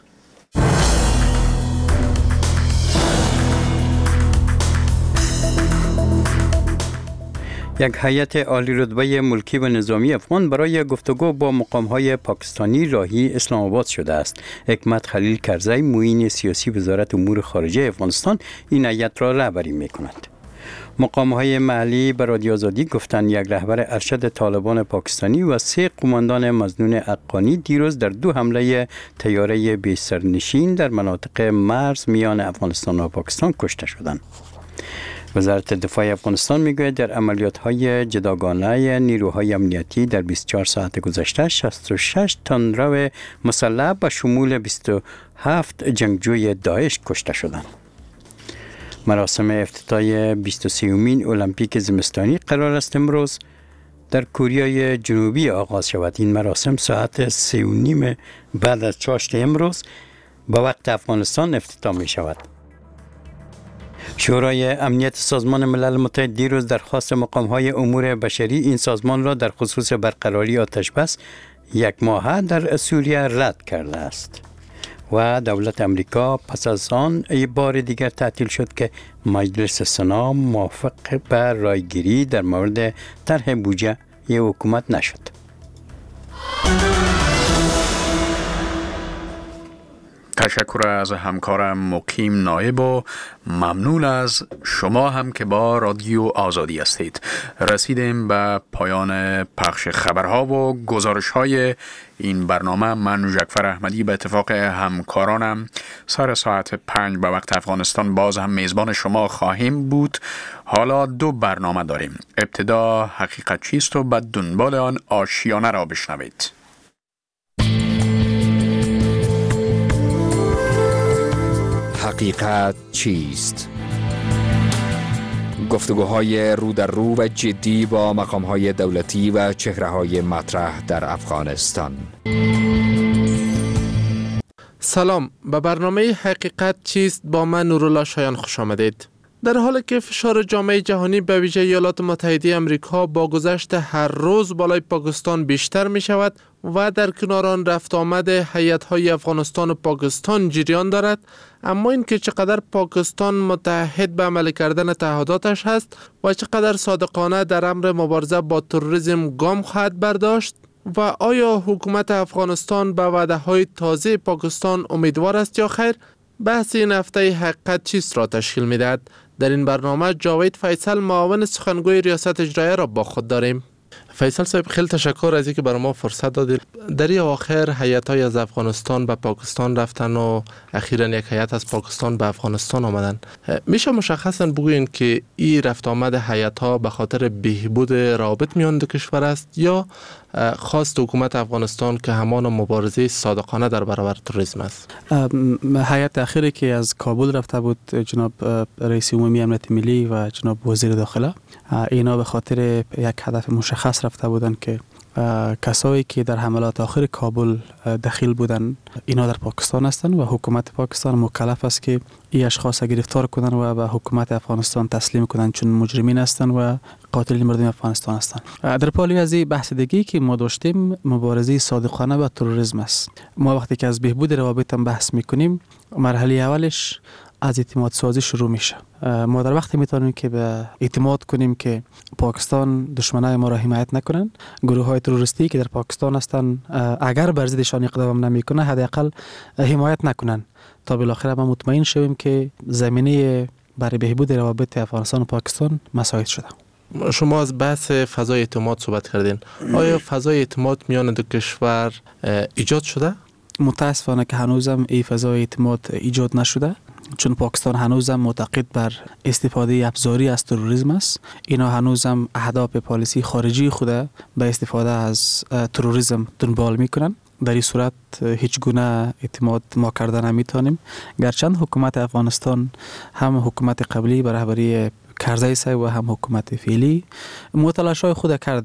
یک هیئت عالی رتبه ملکی و نظامی افغان برای گفتگو با مقام‌های پاکستانی راهی اسلام آباد شده است. حکمت خلیل کرزی معین سیاسی وزارت امور خارجه افغانستان این هیئت را رهبری می‌کند. مقام‌های محلی به رادیو آزادی گفتند یک رهبر ارشد طالبان پاکستانی و سه قماندان مظنون افغانی دیروز در دو حمله طیاره بی سرنشین در مناطق مرز میان افغانستان و پاکستان کشته شدند. وزارت دفاع افغانستان میگوید در عملیات‌های جداگانه نیروهای امنیتی در بیست و چهار ساعت گذشته شصت و شش تندرو مسلح به شمول بیست و هفت جنگجوی داعش کشته شدند. مراسم افتتاح بیست و سومین المپیک زمستانی قرار است امروز در کره جنوبی آغاز شود. این مراسم ساعت سه و نیم بعد از چاشت امروز با وقت افغانستان افتتاح می شود. شورای امنیت سازمان ملل متحد دیروز درخواست مقام‌های امور بشری این سازمان را در خصوص برقراری آتش بس یک ماهه در سوریه رد کرده است و دولت امریکا پس از آن بار دیگر تعطیل شد که مجلس سنا موافق به رایگیری در مورد طرح بودجه حکومت نشد. تشکر از همکارم مقیم نایب و ممنون از شما هم که با رادیو آزادی هستید. رسیدیم به پایان پخش خبرها و گزارش‌های این برنامه. من جعفر احمدی به اتفاق همکارانم سر ساعت پنج به وقت افغانستان باز هم میزبان شما خواهیم بود. حالا دو برنامه داریم. ابتدا حقیقت چیست و بعد دنبال آن آشیانه را بشنوید. حقیقت چیست؟ گفتگوهای رو در رو و جدی با مقام‌های دولتی و چهره‌های مطرح در افغانستان. سلام، به برنامه حقیقت چیست با من نورالله شایان خوش آمدید. در حالی که فشار جامعه جهانی به ویژه ایالات متحده آمریکا با گذشت هر روز بالای پاکستان بیشتر می شود و در کنار آن رفت آمد هیئت‌های افغانستان و پاکستان جریان دارد، اما اینکه چقدر پاکستان متحد به عمل کردن تعهداتش هست و چقدر صادقانه در امر مبارزه با تروریسم گام خواهد برداشت و آیا حکومت افغانستان به وعده‌های تازه پاکستان امیدوار است یا خیر، بحث این هفته حقیقت چیست را تشکیل می‌دهد. در این برنامه جاوید فیصل معاون سخنگوی ریاست اجراییه را با خود داریم. فیصل صاحب خیلی تشکر از اینکه برای ما فرصت دادید. در این اواخر هیئت‌های از افغانستان به پاکستان رفتن و اخیراً یک هیئت از پاکستان به افغانستان آمدن. میشه مشخصاً بگویید که این رفت آمد هیئت‌ها به خاطر بهبود روابط میان دو کشور است یا خواست حکومت افغانستان که همان مبارزه صادقانه در برابر تروریسم است؟ هیئت اخیری که از کابل رفته بود جناب رئیس عمومی امنیت ملی و جناب وزیر داخله، اینا به خاطر یک هدف مشخص رفته بودند که کسایی که در حملات آخر کابل دخیل بودند اینا در پاکستان هستند و حکومت پاکستان مکلف است که این اشخاص گرفتار کنند و به حکومت افغانستان تسلیم کنند چون مجرمین هستند و قاتلین مردم افغانستان هستند. در پالی از این بحث دیگه که ما داشتیم مبارزه صادقانه با تروریسم است. ما وقتی که از بهبود روابط هم بحث میکنیم مرحله اولش از اعتماد سازی شروع میشه. ما در وقتی میتونیم که به اعتماد کنیم که پاکستان دشمنای ما را حمایت نکنن، گروه های تروریستی که در پاکستان هستن اگر بر ضدشان اقدام نمیکنه حداقل حمایت نکنن تا بالاخره ما مطمئن شویم که زمینه برای بهبود روابط افغانستان و پاکستان مساعد شده. شما از بحث فضای اعتماد صحبت کردین. آیا فضای اعتماد میان دو کشور ایجاد شده؟ متاسفانه که هنوزم این فضای اعتماد ایجاد نشده، چون پاکستان هنوزم معتقد بر استفاده ابزاری از تروریسم است. اینا هنوزم اهداف پالیسی خارجی خود به استفاده از تروریسم دنبال میکنن. در این صورت هیچ گونه اعتماد ما کردن نمیتونیم، گرچند حکومت افغانستان هم حکومت قبلی به رهبری کرزی صاحب و هم حکومت فعلی متلاشای خود کردیم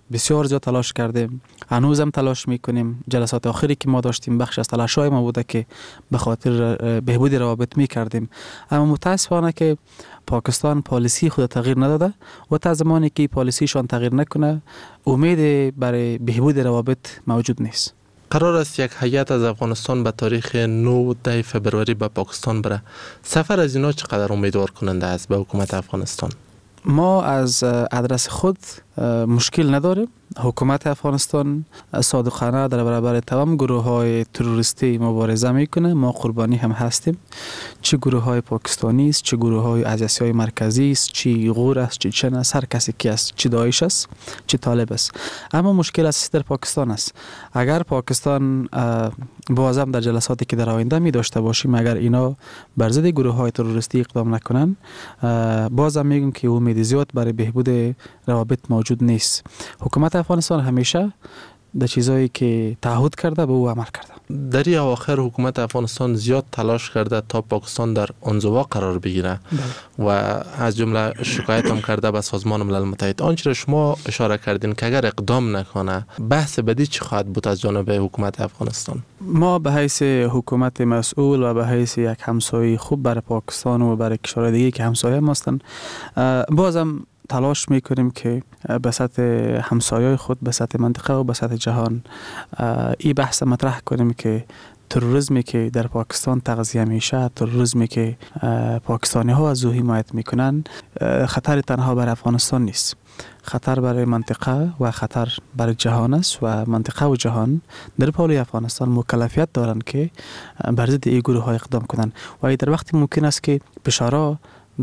بسیار زیاد تلاش کردیم، هنوزم تلاش میکنیم. جلسات آخری که ما داشتیم بخش از تلاش‌های ما بوده که به خاطر بهبود روابط میکردیم، اما متاسفانه که پاکستان پالیسی خود تغییر نداده و تا زمانی که پالیسیشان تغییر نکنه امید برای بهبود روابط موجود نیست. قرار است یک هیئت از افغانستان به تاریخ نه و ده فوریه به پاکستان بره. سفر از اینا چقدر امیدوار کننده است به حکومت افغانستان؟ ما از ادرس خود مشکل نداریم. حکومت افغانستان صادقانه در برابر تمام گروه های تروریستی مبارزه میکنه. ما قربانی هم هستیم، چه گروه های پاکستانی است، چه گروه های از آسیای مرکزی است، چه غور است، چه چن است، هر کسی کی است، چه داعش است، چه طالب است. اما مشکل است در پاکستان است. اگر پاکستان بازم در جلساتی که در آینده می داشته باشیم اگر اینا بر ضد گروه های تروریستی اقدام نکنن، بازم میگم که امید زیاد برای بهبود روابط موجود نیست. حکومت افغانستان همیشه در چیزایی که تعهد کرده به او عمل کرده. در این اواخر حکومت افغانستان زیاد تلاش کرده تا پاکستان در انزوا قرار بگیره و از جمله شکایت هم کرده به سازمان ملل متحد. آنچه را شما اشاره کردین که اگر اقدام نکنه بحث بعدی چی خواهد بود از جانب حکومت افغانستان؟ ما به حیث حکومت مسئول و به حیث یک همسایه خوب برای پاکستان و برای کشورهای دیگه که همسایه ما هستند بازم تلاش میکنیم که به سطح همسایه خود، به سطح منطقه و به سطح جهان این بحث مطرح کنیم که تروریسمی که در پاکستان تغذیه میشه، تروریسمی که پاکستانی ها از او حمایت میکنن، خطر تنها بر افغانستان نیست، خطر برای منطقه و خطر برای جهان است و منطقه و جهان در پالوی افغانستان مکلفیت دارند که بر ضد این گروه ها اقدام کنند و در وقتی ممکن است که فشارها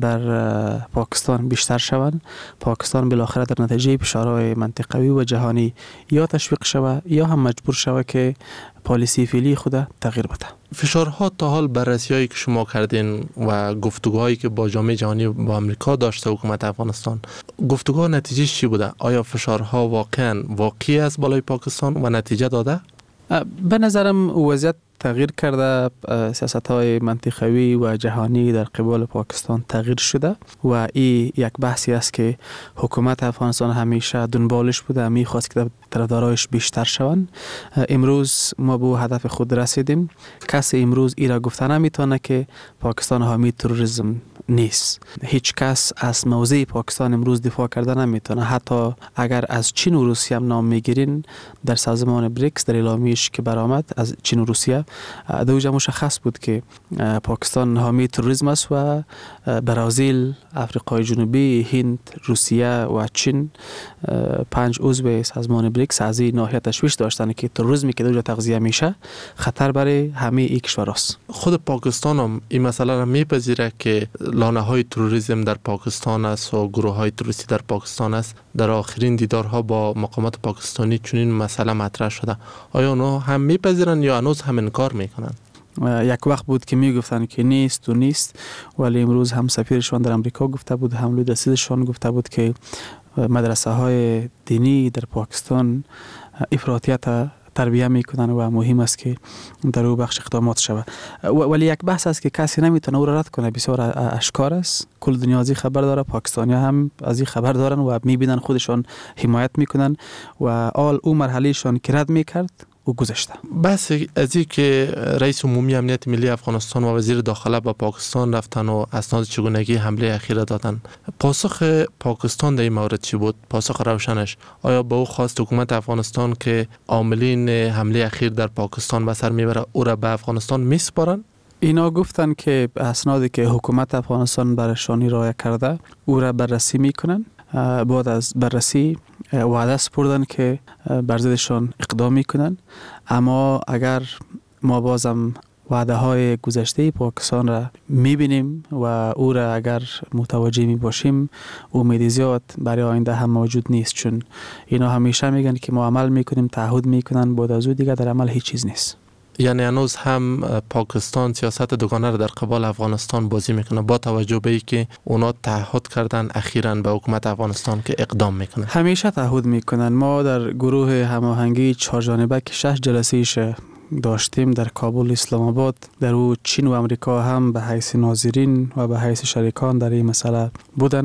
در پاکستان بیشتر شوند، پاکستان بالاخره در نتیجه فشارهای منطقوی و جهانی یا تشویق شود یا هم مجبور شود که پالیسی فعلی خود تغییر بده. فشارها تا حال بررسی‌هایی که شما کردین و گفتگوهایی که با جامعه جهانی با آمریکا داشته حکومت افغانستان، گفتگوها نتیجه چی بوده؟ آیا فشارها واقعا واقعی است بالای پاکستان و نتیجه داده؟ به نظرم وضعیت تغییر کرده، سیاست‌های منطقوی و جهانی در قبال پاکستان تغییر شده و این یک بحثی است که حکومت افغانستان همیشه دنبالش بوده، می‌خواست که طرفدارایش بیشتر شوند. امروز ما به هدف خود رسیدیم. کسی امروز ایرا گفته نمیتونه که پاکستان حامی تروریسم نیست. هیچ کس از موضع پاکستان امروز دفاع کرده نمیتونه. حتی اگر از چین و روسیه هم نام میگیرین در سازمان بریکس در اعلامیه‌اش که برآمد از چین و روسیه دوجا مشخص بود که پاکستان حامی تروریسم است و برزیل، آفریقای جنوبی، هند، روسیه و چین پنج عضو سازمان بریکس از این ناحیه تشویش داشتن که تروریسمی که دوجا تغذیه میشه خطر برای همه این کشورها است. خود پاکستان هم این مسئله را میپذیره که لانه های تروریسم در پاکستان است و گروه های تروریستی در پاکستان است. در آخرین دیدارها با مقامات پاکستانی چنین مسئله مطرح شده. آیا اونا هم میپذیرن یا هنوز هم انکار میکنن؟ یک وقت بود که میگفتن که نیست و نیست، ولی امروز هم سفیرشان در امریکا گفته بود، هم لوی رسیدشان گفته بود که مدرسه های دینی در پاکستان افراطیت تربیه میکنن و مهم است که در او بخش اقدامات شود. ولی یک بحث است که کسی نمیتونه او را رد کنه، بسیار اشکار است. کل دنیا از این خبر داره، پاکستانی هم از این خبر دارن و میبینن خودشان حمایت میکنن و آل او مرحلهشان که رد میکرد و گذشته. بس از این که رئیس عمومی امنیت ملی افغانستان و وزیر داخله با پاکستان رفتن و اسناد چگونگی حمله اخیره دادن، پاسخ پاکستان در این مورد چی بود؟ پاسخ روشنش آیا با او خواست حکومت افغانستان که عاملین حمله اخیر در پاکستان به سر میبره او را به افغانستان میسپارن؟ اینا گفتن که اسنادی که حکومت افغانستان برشان ارائه کرده او را بررسی میکنن. بعد از بررسی وعده سپردن که بر ضدشان اقدام میکنن. اما اگر ما بازم وعده های گذشته پاکستان را میبینیم و او را اگر متوجه می باشیم، امید زیاد برای آینده هم موجود نیست، چون اینا همیشه میگن که ما عمل میکنیم، تعهد میکنن، بعد از او دیگه در عمل هیچ چیز نیست. یعنی هنوز هم پاکستان سیاست دوگانه را در قبال افغانستان بازی میکنه با توجه به اینکه اونا تعهد کردن اخیراً به حکومت افغانستان که اقدام میکنه. همیشه تعهد میکنن. ما در گروه هماهنگی چهار جانبه که شش جلسه ایش داشتیم در کابل، اسلام آباد، در او چین و امریکا هم به حیث ناظرین و به حیث شریکان در این مسئله بودن.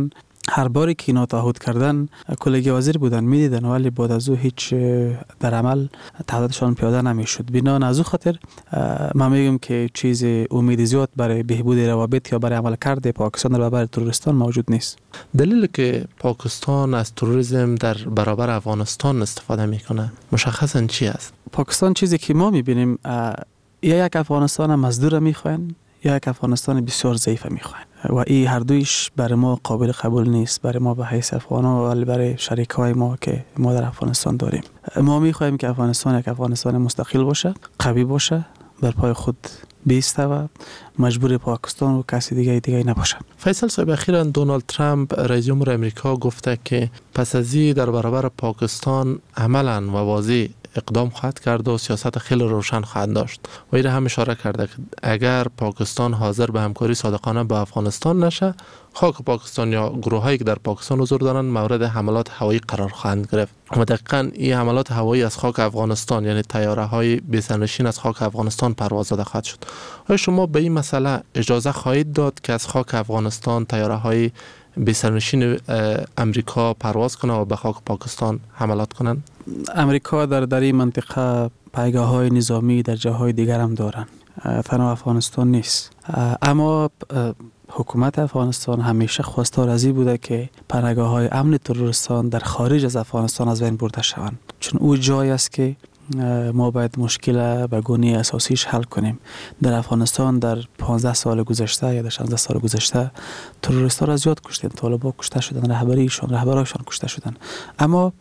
هر باری که اینا تعهد کردن کلگی وزیر بودن میدیدن، ولی بعد از او هیچ در عمل تعهدشان پیاده نمیشد. بنا از او خاطر من میگم که چیز امید زیاد برای بهبود روابط یا برای عمل کرده پاکستان در برابر تروریستان موجود نیست. دلیلی که پاکستان از تروریسم در برابر افغانستان استفاده میکنه مشخصا چی است؟ پاکستان چیزی که ما میبینیم یا یک افغانستان مزدور میخواین یا یک افغانستان بسیار ضعیف میخواین و این هر دویش برای ما قابل قبول نیست، برای ما به حیث افغانا ولی برای شریکای ما که ما در افغانستان داریم. ما میخوایم که افغانستان یک افغانستان مستقل باشه، قوی باشه، بر پای خود بیسته و مجبور پاکستان و کسی دیگه دیگه نباشه. فیصل صاحب، اخیراً دونالد ترامپ رئیس جمهور امریکا گفته که پس از این در برابر پاکستان عملاً و واضح اقدام خواهد کرد و سیاست خیلی روشن خواهد داشت و این هم اشاره کرده که اگر پاکستان حاضر به همکاری صادقانه با افغانستان نشه، خاک پاکستان یا گروه هایی که در پاکستان حضور دارند مورد حملات هوایی قرار خواهند گرفت و دقیقاً این حملات هوایی از خاک افغانستان، یعنی طیاره های بی‌سرنشین از خاک افغانستان پرواز داده خواهد شد. آیا شما به این مسئله اجازه خواهید داد که از خاک افغانستان طیاره های بی‌سرنشین امریکا پرواز کنه و به خاک پاکستان حملات کنند؟ امریکا در در این منطقه پایگاه‌های نظامی در جاهای دیگر هم دارن، تنها افغانستان نیست. اما حکومت افغانستان همیشه خواستار از این بوده که پناهگاه‌های امن تروریستان در خارج از افغانستان از بین برده شوند، چون او جایی است که ما باید مشکل به گونه اساسیش حل کنیم. در افغانستان در پانزده سال گذشته یا در شانزده سال گذشته تروریست‌ها را زیاد کشتن، طالبان کشته شدن، رهبریشون رهبرایشان کشته شدن، اما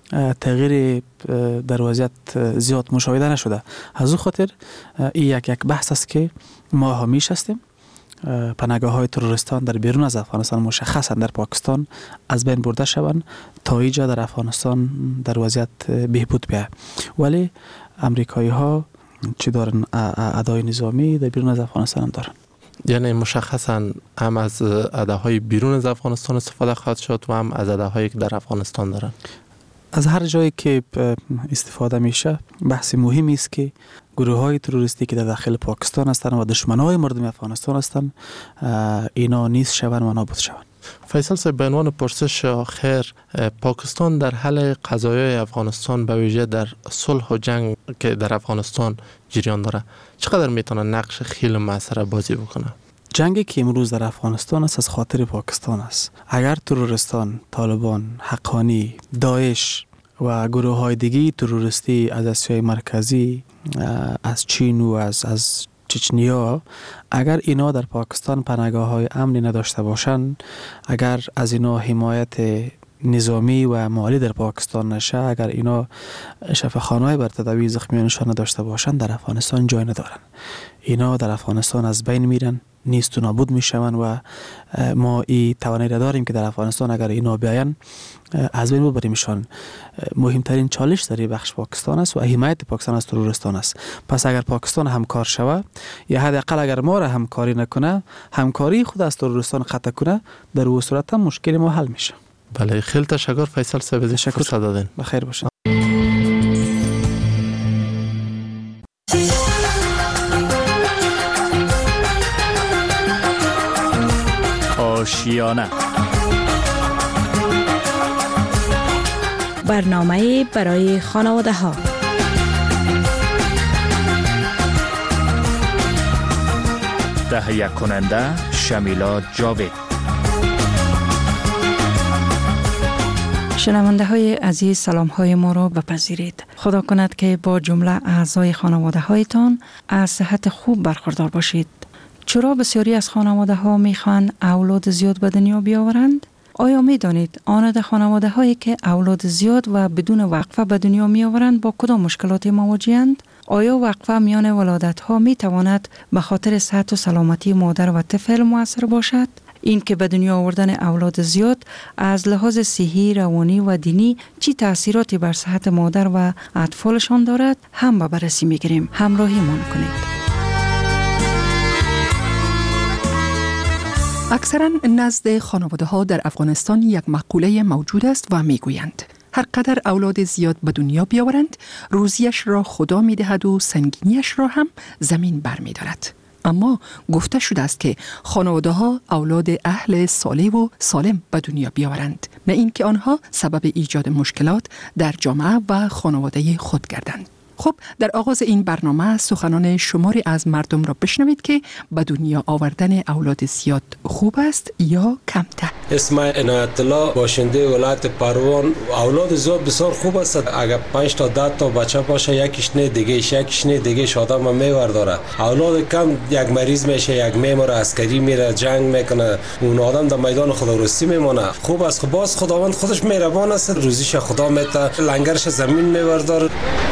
تغییر در وضعیت زیاد مشاهده نشده. از او خاطر این یک یک بحث است که ما همیشه هستیم پناهگاه‌های تروریستان در بیرون از افغانستان مشخصا در پاکستان از بین برده شوند تا اینجا در افغانستان در وضعیت بهبود بیاید. ولی امریکایی ها چی دارن؟ ادای نظامی در بیرون از افغانستان هم دارن. یعنی مشخصا هم از اداهای بیرون از افغانستان استفاده خواهد شد و هم از اداهایی که در افغانستان دارن. از هر جایی که استفاده میشه بحث مهمی است که گروه های تروریستی که در داخل پاکستان هستند و دشمن های مردم افغانستان هستند اینا نیست شوند و نابود شوند. فیصل صاحب، به عنوان پرسش آخر، پاکستان در حل قضایای افغانستان به ویژه در صلح و جنگ که در افغانستان جریان داره چقدر میتونه نقش خیلی موثر بازی بکنه؟ جنگی که امروز در افغانستان است از خاطر پاکستان است. اگر تروریستان، طالبان، حقانی، داعش و گروه های دیگی تروریستی از آسیای مرکزی، از چین و از از چچنیا، اگر اینا در پاکستان پناهگاه های امنی نداشته باشند، اگر از اینا حمایت نظامی و مالی در پاکستان نشه، اگر اینا شفاخانه‌ای بر تداوی زخمیانشان نداشته باشند، در افغانستان جای ندارن. اینا در افغانستان از بین میرن، نیست و نابود میشوند و ما این توانایی را داریم که در افغانستان اگر اینا بیاین از بین ببریمشان. مهمترین چالش در این بخش پاکستان است و حمایت پاکستان از تروریستان است. پس اگر پاکستان همکار شود یا حداقل اگر ما را همکاری نکنه، همکاری خود از تروریستان قطع کنه، در اون صورت هم مشکل ما حل میشه. بله، خیلی تشکر فیصل صاحب، تشکر دادین. بخیر باشید. آشیانه برنامه برای خانواده ها. تهیه کننده شمیلا جاوید. شنونده های عزیز، سلام های ما را بپذیرید. خدا کند که با جمله اعضای خانواده هایتان از صحت خوب برخوردار باشید. چرا بسیاری از خانواده ها می خوان اولاد زیاد به دنیا بیاورند؟ آیا می دانید آنده خانواده هایی که اولاد زیاد و بدون وقفه به دنیا می آورند با کدام مشکلاتی مواجهند؟ آیا وقفه میان ولادت ها می تواند به خاطر صحت و سلامتی مادر و طفل مؤثر باشد؟ این که به دنیا آوردن اولاد زیاد از لحاظ صحی، روانی و دینی چی تأثیراتی بر صحت مادر و اطفالشان دارد هم به بررسی می گیریم. همراهی من کنید. اکثرا نزد خانواده ها در افغانستان یک مقوله موجود است و می گویند هر قدر اولاد زیاد به دنیا بیاورند روزیش را خدا می دهد و سنگینیش را هم زمین بر می دارد. اما گفته شده است که خانواده ها اولاد اهل صالح و سالم به دنیا بیاورند، نه اینکه آنها سبب ایجاد مشکلات در جامعه و خانواده خود گردند. خب در آغاز این برنامه سخنان شماری از مردم را بشنوید که به دنیا آوردن اولاد زیاد خوب است یا کمتر. اسم عنایت الله، باشنده ولایت پروان. اولاد زیاد بسیار خوب است. اگر پنج تا ده تا بچه باشه، یکیش نه دیگه یکیش نه دیگه آدم میورداره. اولاد کم یک مریض میشه، یک میموره، عسکری میره، جنگ میکنه، اون آدم در میدان خداروسی میمونه. خوب است. باز خداوند خودش مهربان است، روزیش خدا میته، لنگرش زمین میورداره.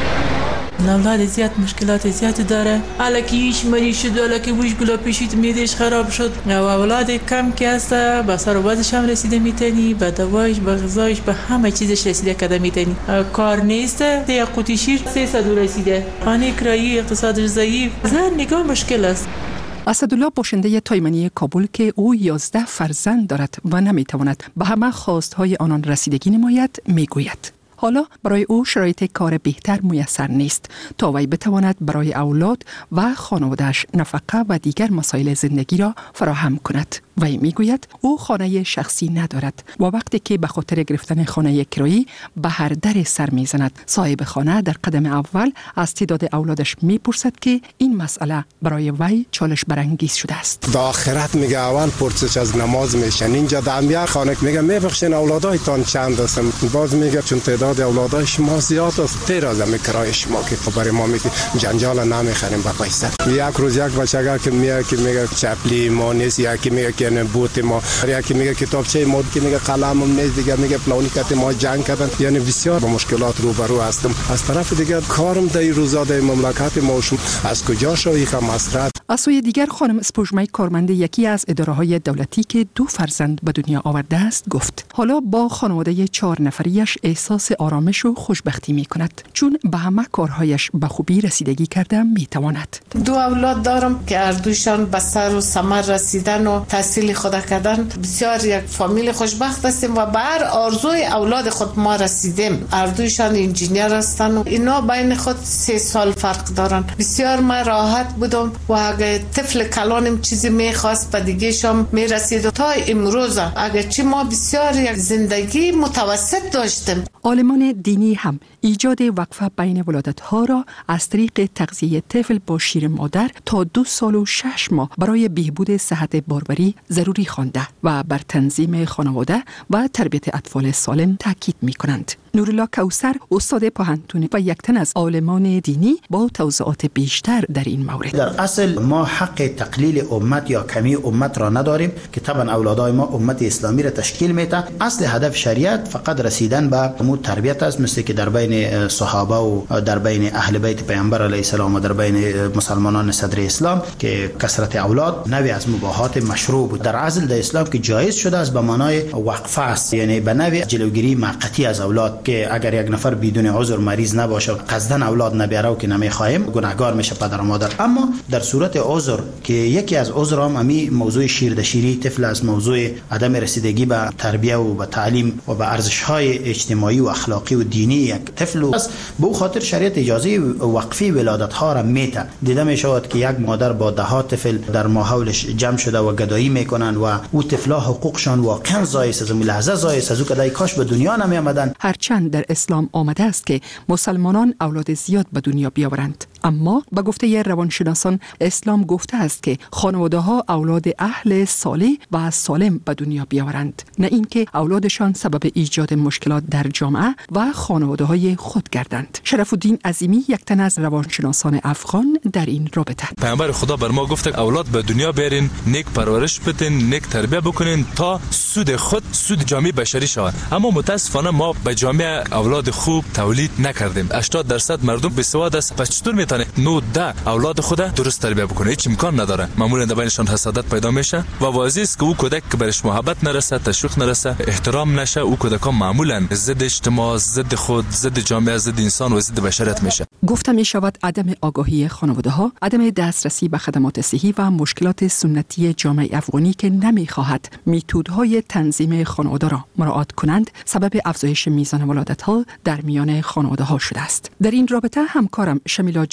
اولاد زیاد مشکلات زیادی داره. حالا که ایش مریض شد، حالا که بوش گلا پیشید میدهش خراب شد. و اولاد کم که هست به سر و بازش هم رسیده میتونی، به دوایش، به غذایش، به همه چیزش رسیده کده میتونی. کار نیست، یه قوطی شیر سیصد رسیده. خانه کرایی، اقتصادش ضعیف. زن نگاه مشکل است. اسدالله باشنده تایمنی کابل که او یازده فرزند دارد و نمیتواند به همه خواستهای آنان رسیدگی نماید میگوید. حالا برای او شرایط کار بهتر میسر نیست تا وی بتواند برای اولاد و خانواده‌اش نفقه و دیگر مسائل زندگی را فراهم کند. وی میگوید او خانه شخصی ندارد و وقتی که به خاطر گرفتن خانه کرایی به هر در سر میزند، صاحب خانه در قدم اول از تعداد اولادش میپرسد که این مسئله برای وی چالش برانگیز شده است. در آخرت میگه اول پرسش از نماز میشن. اینجا در امیر خانه میگه میبخشین اولادایتان چند هستن؟ باز میگه چون تعداد اولادای شما زیاد است، تیر از همه کرای شما که خبر ما میگه جنجال نمیخریم با پیسه. یک روز یک بچه که میگه که میگه چپلی ما نیست، یکی میگه که نه بوت ما، یکی میگه کتابچه ما، که میگه قلمم نیست، دیگه میگه فلانی کت ما جنگ کردن. یعنی بسیار با مشکلات روبرو هستم. از طرف دیگه کارم در روزا در مملکت ما شون از کجا شوی خم مسرت. از سوی دیگر خانم اسپوژمای کارمند یکی از اداره‌های دولتی که دو فرزند به دنیا آورده است گفت حالا با خانواده چهار نفریش احساس آرامش و خوشبختی می کند، چون به همه کارهایش به خوبی رسیدگی کرده می تواند. دو اولاد دارم که هر دوشان به سر و ثمر رسیدن و تحصیل خود کردن. بسیار یک فامیل خوشبخت هستیم و به هر آرزوی اولاد خود ما رسیدیم. هر دوشان انجینیر هستن و اینا بین خود سه سال فرق دارن. بسیار من راحت بودم و اگه طفل کلانم چیزی میخواست به دیگه شام میرسید. تا امروز اگه چی ما بسیار یک زندگی متوسط داشتیم. عالمان دینی هم ایجاد وقفه بین ولادت‌ها را از طریق تغذیه طفل با شیر مادر تا دو سال و شش ماه برای بهبود صحت باروری ضروری خوانده و بر تنظیم خانواده و تربیت اطفال سالم تاکید می‌کنند. نورالله کوثر استاد پوهنتون و یک تن از عالمان دینی با توضیحات بیشتر در این مورد. در اصل ما حق تقلیل امت یا کمی امت را نداریم که طبعا اولادای ما امت اسلامی را تشکیل میده. اصل هدف شریعت فقط رسیدن به امور تربیت است، مثل که در بین صحابه و در بین اهل بیت پیامبر علیه السلام و در بین مسلمانان صدر اسلام که کثرت اولاد نوعی از مباحات مشروع بود. در اصل در اسلام که جایز شده است به معنای وقفه است، یعنی به نوع جلوگیری موقتی از اولاد که اگر یک نفر بدون عذر مریض نباشه قصدن اولاد نبره و که نمیخوایم گناهگار میشه پدر و مادر. اما در صورت عذر که یکی از عذرام امی موضوع شیردشیری طفل از موضوع عدم رسیدگی به تربیت و به تعلیم و به ارزش‌های اجتماعی و اخلاقی و دینی یک طفل است، به او خاطر شریعت اجازه وقفی ولادت ها را میده. دیده می شود که یک مادر با ده ها طفل در ماحولش جمع شده و گدایی میکنن و او طفلا حقوقشان واقعا زایس از لحظه زایس از او کدای کاش به دنیا نمی آمدن. هرچند در اسلام آمده است که مسلمانان اولاد زیاد به دنیا بیاورند، اما به گفته روانشناسان اسلام گفته است که خانواده ها اولاد اهل صالح و سالم به دنیا بیاورند، نه اینکه اولادشان سبب ایجاد مشکلات در جامعه و خانواده های خود گردند. شرف الدین عظیمی یک تن از روانشناسان افغان در این رابطه. پیامبر خدا بر ما گفته اولاد به دنیا بیارین، نیک پرورش بدین، نیک تربیت بکنین تا سود خود سود جامعه بشری شود. اما متاسفانه ما به جامعه اولاد خوب تولید نکردیم. هشتاد درصد مردم بیسواد است. پس چطور میتونه نود ده اولاد خود درست تربیت بکنه؟ هیچ امکان نداره. معمولا در بینشان حسادت پیدا میشه و واضحه است که او کودک که برش محبت نرسه، تشویق نرسه، احترام نشه، او کودکان معمولا ضد اجتماع، ضد خود، ضد جامعه، ضد انسان و ضد بشریت میشه. گفته می شود عدم آگاهی خانواده ها، عدم دسترسی به خدمات صحی و مشکلات سنتی جامعه افغانی که نمیخواهد میتودهای تنظیم خانواده را مراعات کنند سبب افزایش میزان ولادت ها در میان خانواده ها شده است. در این رابطه همکارم شمیلا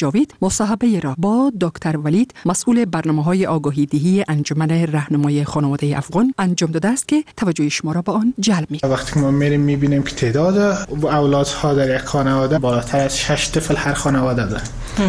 جاوید مصاحبه را با دکتر ولید مسئول برنامه‌های آگاهی دهی انجمن راهنمای خانواده افغان انجام داده است که توجه شما را به آن جلب می‌کند. وقتی که ما میریم می‌بینیم که تعداد اولادها در یک خانواده بالاتر از شش طفل هر خانواده داره.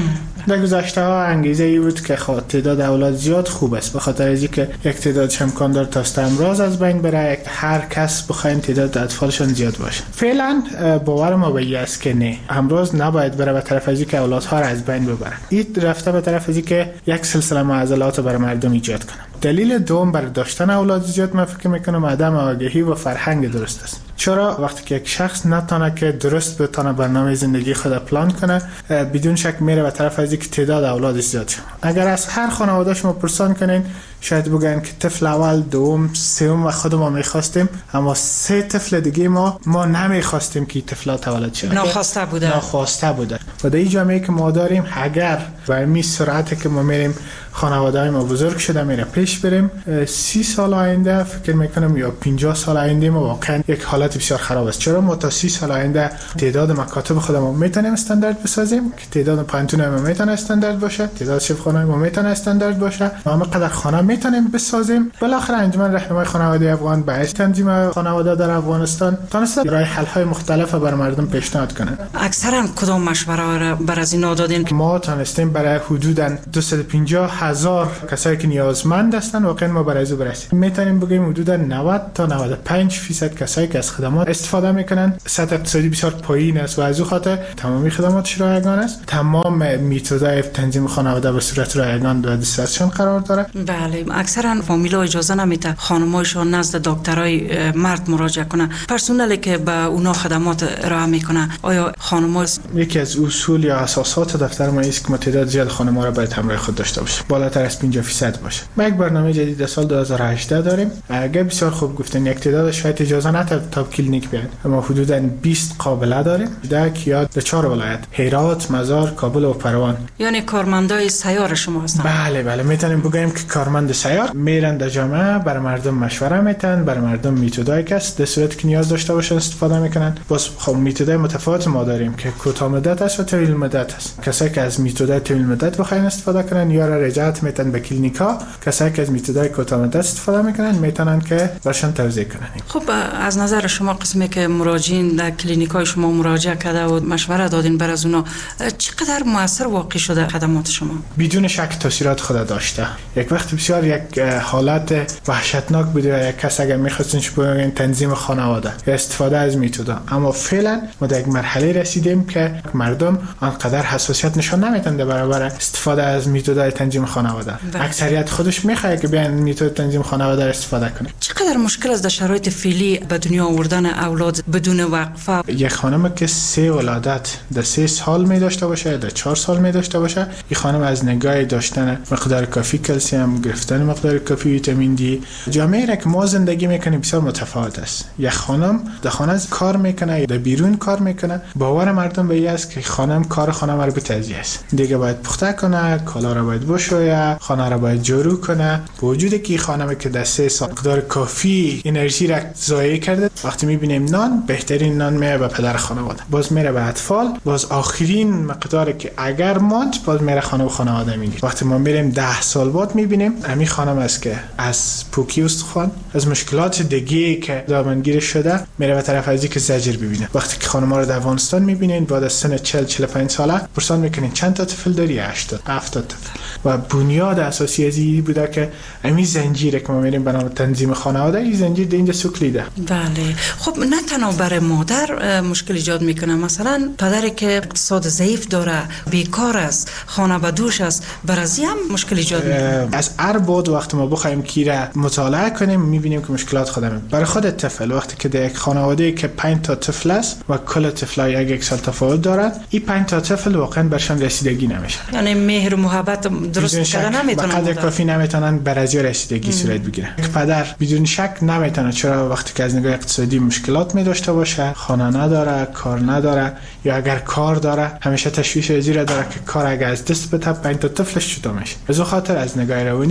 در گذشته ها انگیزه ای بود که تعداد اولاد زیاد خوب است، به خاطر از اینکه یک تعداد امکان داره تا امراض از بین بره، هر کس بخواین تعداد اطفالشون زیاد باشه. فعلا باور ما به این است که نه، امراض نباید بره به طرف از اینکه اولادها را از بین ببره. این رفته به طرف از اینکه یک سلسله معضلات برای مردم ایجاد کنه. دلیل دوم برای داشتن اولاد زیاد من فکر میکنم عدم آگاهی و فرهنگ درست است. چرا وقتی که یک شخص نتونه که درست بتونه برنامه زندگی خود پلان کنه، بدون شک میره به طرف از اینکه تعداد اولاد زیاد شه. اگر از هر خانواده شما پرسان کنین شاید بگن که طفل اول، دوم، سوم و خود ما میخواستیم، اما سه طفل دیگه ما ما نمیخواستیم که طفلات تولد شه. ناخواسته بوده. ناخواسته بوده. و در این جامعه که ما داریم اگر به این سرعت که ما میریم خانواده ما بزرگ شده میره پیش بریم، سی سال آینده فکر میکنم یا پنجاه سال آینده ما واقعا یک حالت بسیار خراب است. چرا ما تا سی سال آینده تعداد مکاتب خودمون میتونیم استاندارد بسازیم که تعداد پانتون ما میتونه استاندارد باشه، تعداد شفاخانه ما میتونه استاندارد باشه، ما هم قدر خانه میتونیم بسازیم. بالاخره انجمن راهنمای خانواده افغان با تنظیم خانواده در افغانستان تونسته راه حل های مختلف برای مردم پیشنهاد کنه. اکثرا کدام مشوره را بر از اینا دادین؟ ما تونستیم برای حدوداً دویست و پنجاه هزار کسایی که نیازمند هستن واقعا ما برای او برسیم. میتونیم بگیم حدود نود تا نود و پنج درصد کسایی که از خدمات استفاده میکنن. سطح اقتصادی بسیار پایین است و از او خاطر تمامی خدمات رایگان است. تمام میتودهای تنظیم خانواده به صورت رایگان در دسترسشون قرار داره. بله، اکثرا فامیلا اجازه نمیده خانمایشون نزد دکترای مرد مراجعه کنه. پرسنلی که به اونا خدمات ارائه میکنه، آیا خانم‌ها یکی از اصول یا اساسات دفتر ما است که تعداد زیاد خانم‌ها را باید همراه خود داشته باشه، بالاتر از پنجاه درصد باشه. ما یک برنامه جدید سال دو هزار و هجده داریم. اگه بسیار خوب گفتن یک تعداد شاید اجازه نده تا کلینیک بیاد، اما حدوداً بیست قابله داریم در کیاد در چهار ولایت: هرات، مزار، کابل و پروان. یعنی کارمندای سیار شما هستن؟ بله بله، میتونیم بگیم که کارمند سیار میرن در جامعه برای مردم مشوره میتن، برای مردم میتودای کس در صورتی که نیاز داشته باشن استفاده میکنن. باز خب میتودای متفاوت ما داریم که کوتاه مدت است و طویل مدت است. کسایی که از میتودای طویل مدت بخواین استفاده کنن یا را رجعت میتن به کلینیکا، کسایی که از میتودای کوتاه مدت استفاده میکنن میتونن که برشان توضیح کنن. خب از نظر شما قسمی که مراجعین در کلینیکای شما مراجعه کرده و مشوره دادین بر از اونا، چقدر موثر واقع شده خدمات شما؟ بدون شک تاثیرات خود داشته. یک وقت بسیار یک حالت وحشتناک بوده یک کس اگر می‌خواستنش بگن تنظیم خانواده یا استفاده از میتودا، اما فعلا ما در یک مرحله رسیدیم که مردم آنقدر حساسیت نشان نمیدن در برابر استفاده از میتودای تنظیم خانواده. اکثریت خودش میخواد که بیان میتود تنظیم خانواده استفاده کنه. چقدر مشکل است در شرایط فعلی به دنیا آوردن اولاد بدون وقفه؟ یک خانم که سه ولادت در سه سال می داشته باشه، در چهار سال می داشته باشه، این خانم از نگاه داشتن مقدار کافی کلسیم، گرفتن مقدار کافی ویتامین دی، جامعه را که ما زندگی میکنیم بسیار متفاوت است. یک خانم در خانه کار میکنه یا در بیرون کار میکنه، باور مردم به این است که خانم کار خانه مربوط از است. دیگه باید پخته کنه، کالا را باید بشویه، خانه را باید جارو کنه. با وجودی که خانمی که در سه سال مقدار کافی انرژی را ضایع کرده، وقتی میبینیم نان، بهترین نان میره به پدر خانواده، باز میره به اطفال، باز آخرین مقداری که اگر ماند باز میره خانه و خانواده میگیره. وقتی ما میریم ده سال بعد میبینیم همین خانم است که از پوکی استخوان، از مشکلات دیگه که دامنگیر شده میره به طرف ازی که زجر ببینه. وقتی که خانم‌ها رو در افغانستان میبینین بعد از سن چهل چهل و پنج ساله پرسان میکنین چند تا طفل داری؟ هشتاد هفتاد طفل. و بنیاد اساسی از این بوده که همین زنجیره که ما میریم به نام تنظیم خانواده، این زنجیر در اینجا سوکلیده. بله. خب نه تنها برای مادر مشکل ایجاد میکنه، مثلا پدری که اقتصاد ضعیف داره، بیکار است، خانه بدوش است، برازی هم مشکل ایجاد میکنه. از هر بعد وقتی ما بخوایم کیره مطالعه کنیم میبینیم که مشکلات خودمون. برای خود طفل وقتی که در یک خانواده که پنج تا طفل است و کل طفل‌ها یک یک سال تفاوت دارد، این پنج تا طفل واقعا برشان رسیدگی نمیشه. یعنی مهر و محبت درست کردن نمیتونن، به قدر کافی نمیتونن برای رسیدگی صورت بگیرن. یک پدر بدون شک نمیتونه، چرا وقتی که از نگاه اقتصادی مشکلات می داشته باشه، خانه نداره، کار نداره، یا اگر کار داره همیشه تشویش زیر داره که کار اگه از دست بده پنج تا طفلش چطور میشه. از اون خاطر از نگاه روانی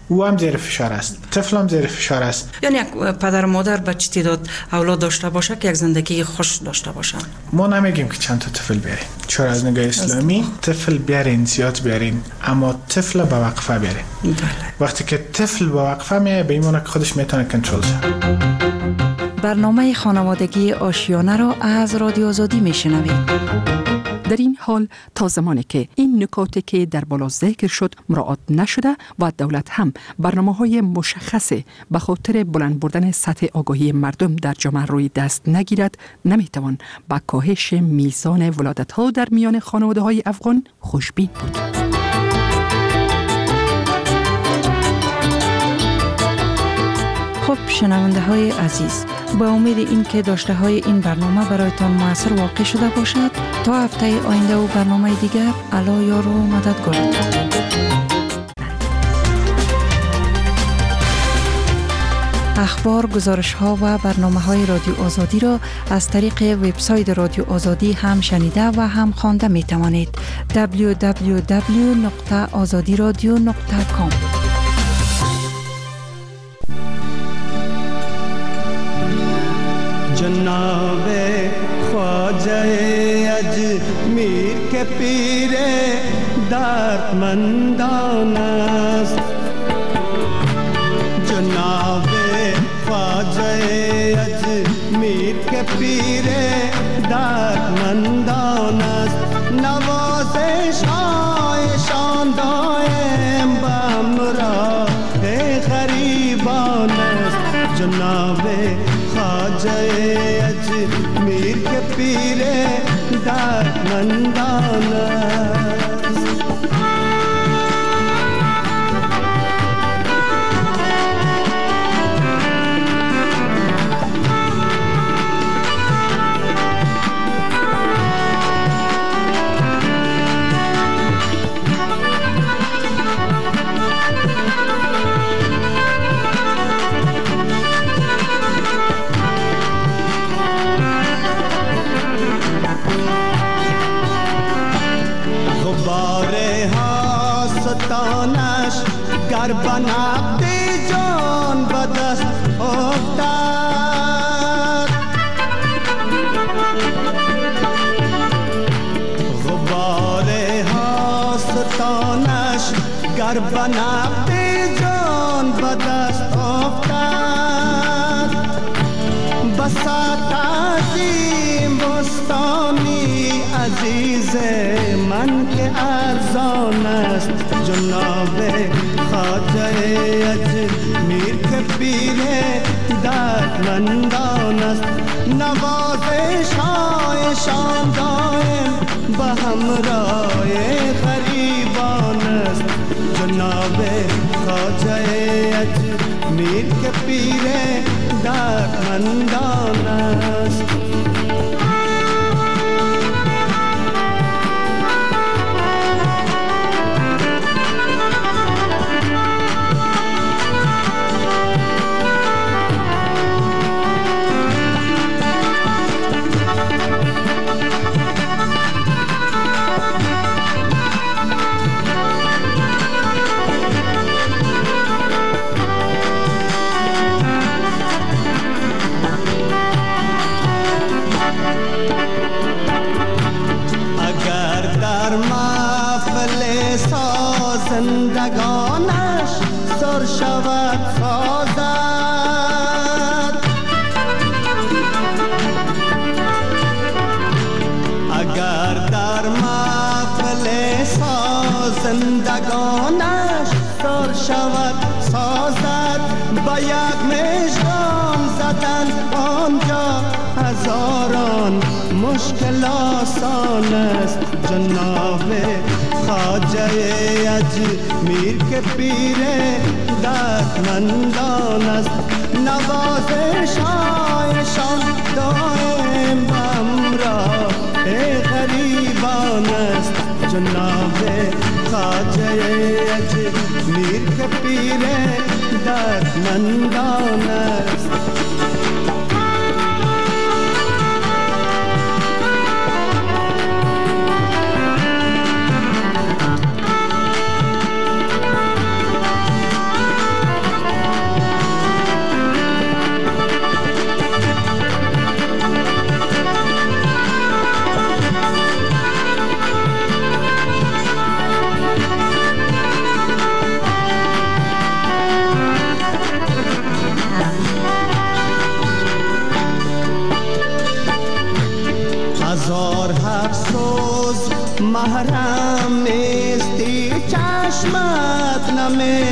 او هم زیر فشار است، طفل هم زیر فشار است. یعنی یک پدر و مادر به چه تعداد اولاد داشته باشه که یک زندگی خوش داشته باشن؟ ما نمیگیم که چند تا طفل بیارین، چرا از نگاه اسلامی طفل بیارین، زیاد بیارین، اما طفل به وقفه بیارین. بله. وقتی که طفل به وقفه میه به ایمانه که خودش میتونه کنترل کنه. برنامه خانوادگی آشیانه را از رادیو آزادی میشنوید. در این حال تا زمانی که این نکاتی که در بالا ذکر شد مراعات نشده و دولت هم برنامه‌های مشخص به خاطر بلند بردن سطح آگاهی مردم در جامعه روی دست نگیرد، نمیتوان با کاهش میزان ولادت‌ها در میان خانواده‌های افغان خوشبین بود. خب شنونده های عزیز، با امید این که داشته های این برنامه برایتان موثر واقع شده باشد، تا هفته آینده و برنامه دیگر الا یار و مددگارتان. اخبار، گزارش ها و برنامه های رادیو آزادی را از طریق وبسایت رادیو آزادی هم شنیده و هم خوانده می توانید. دبلیو دبلیو دبلیو نقطه آزادی رادیو نقطه کام. جناب خواجه اجمیر کے پیر دردمندان است، جناب خواجه اجمیر کے پیر دردمندان است، نوازش هایشان دائم به همراه غریبان است، جناب خواجه اجمیر کے پیر دردمندان است. ستانش گر بنقدی جان به دست افتد، غبار ستانش گر بنقدی جان به دست افتد، بسات عظیم بستانی عزیز من که ارزان است، جناب خواجه اجمیر کے پیر دردمندان است، نوازش هایشان دائم به همراه غریبان است، جناب خواجه اجمیر کے پیر دردمندان است. زندگانش سر شود سازد، اگر در محفل زندگانش سر شود سازد، با یک مژگان زدن آنجا هزاران مشکل آسان است، جناب خواجه اجمیر کے پیر دردمندان است، نوازش هایشان دائم همراه غریبان است، جناب خواجه اجمیر کے پیر دردمندان است. محرم نیستی چشمت نمی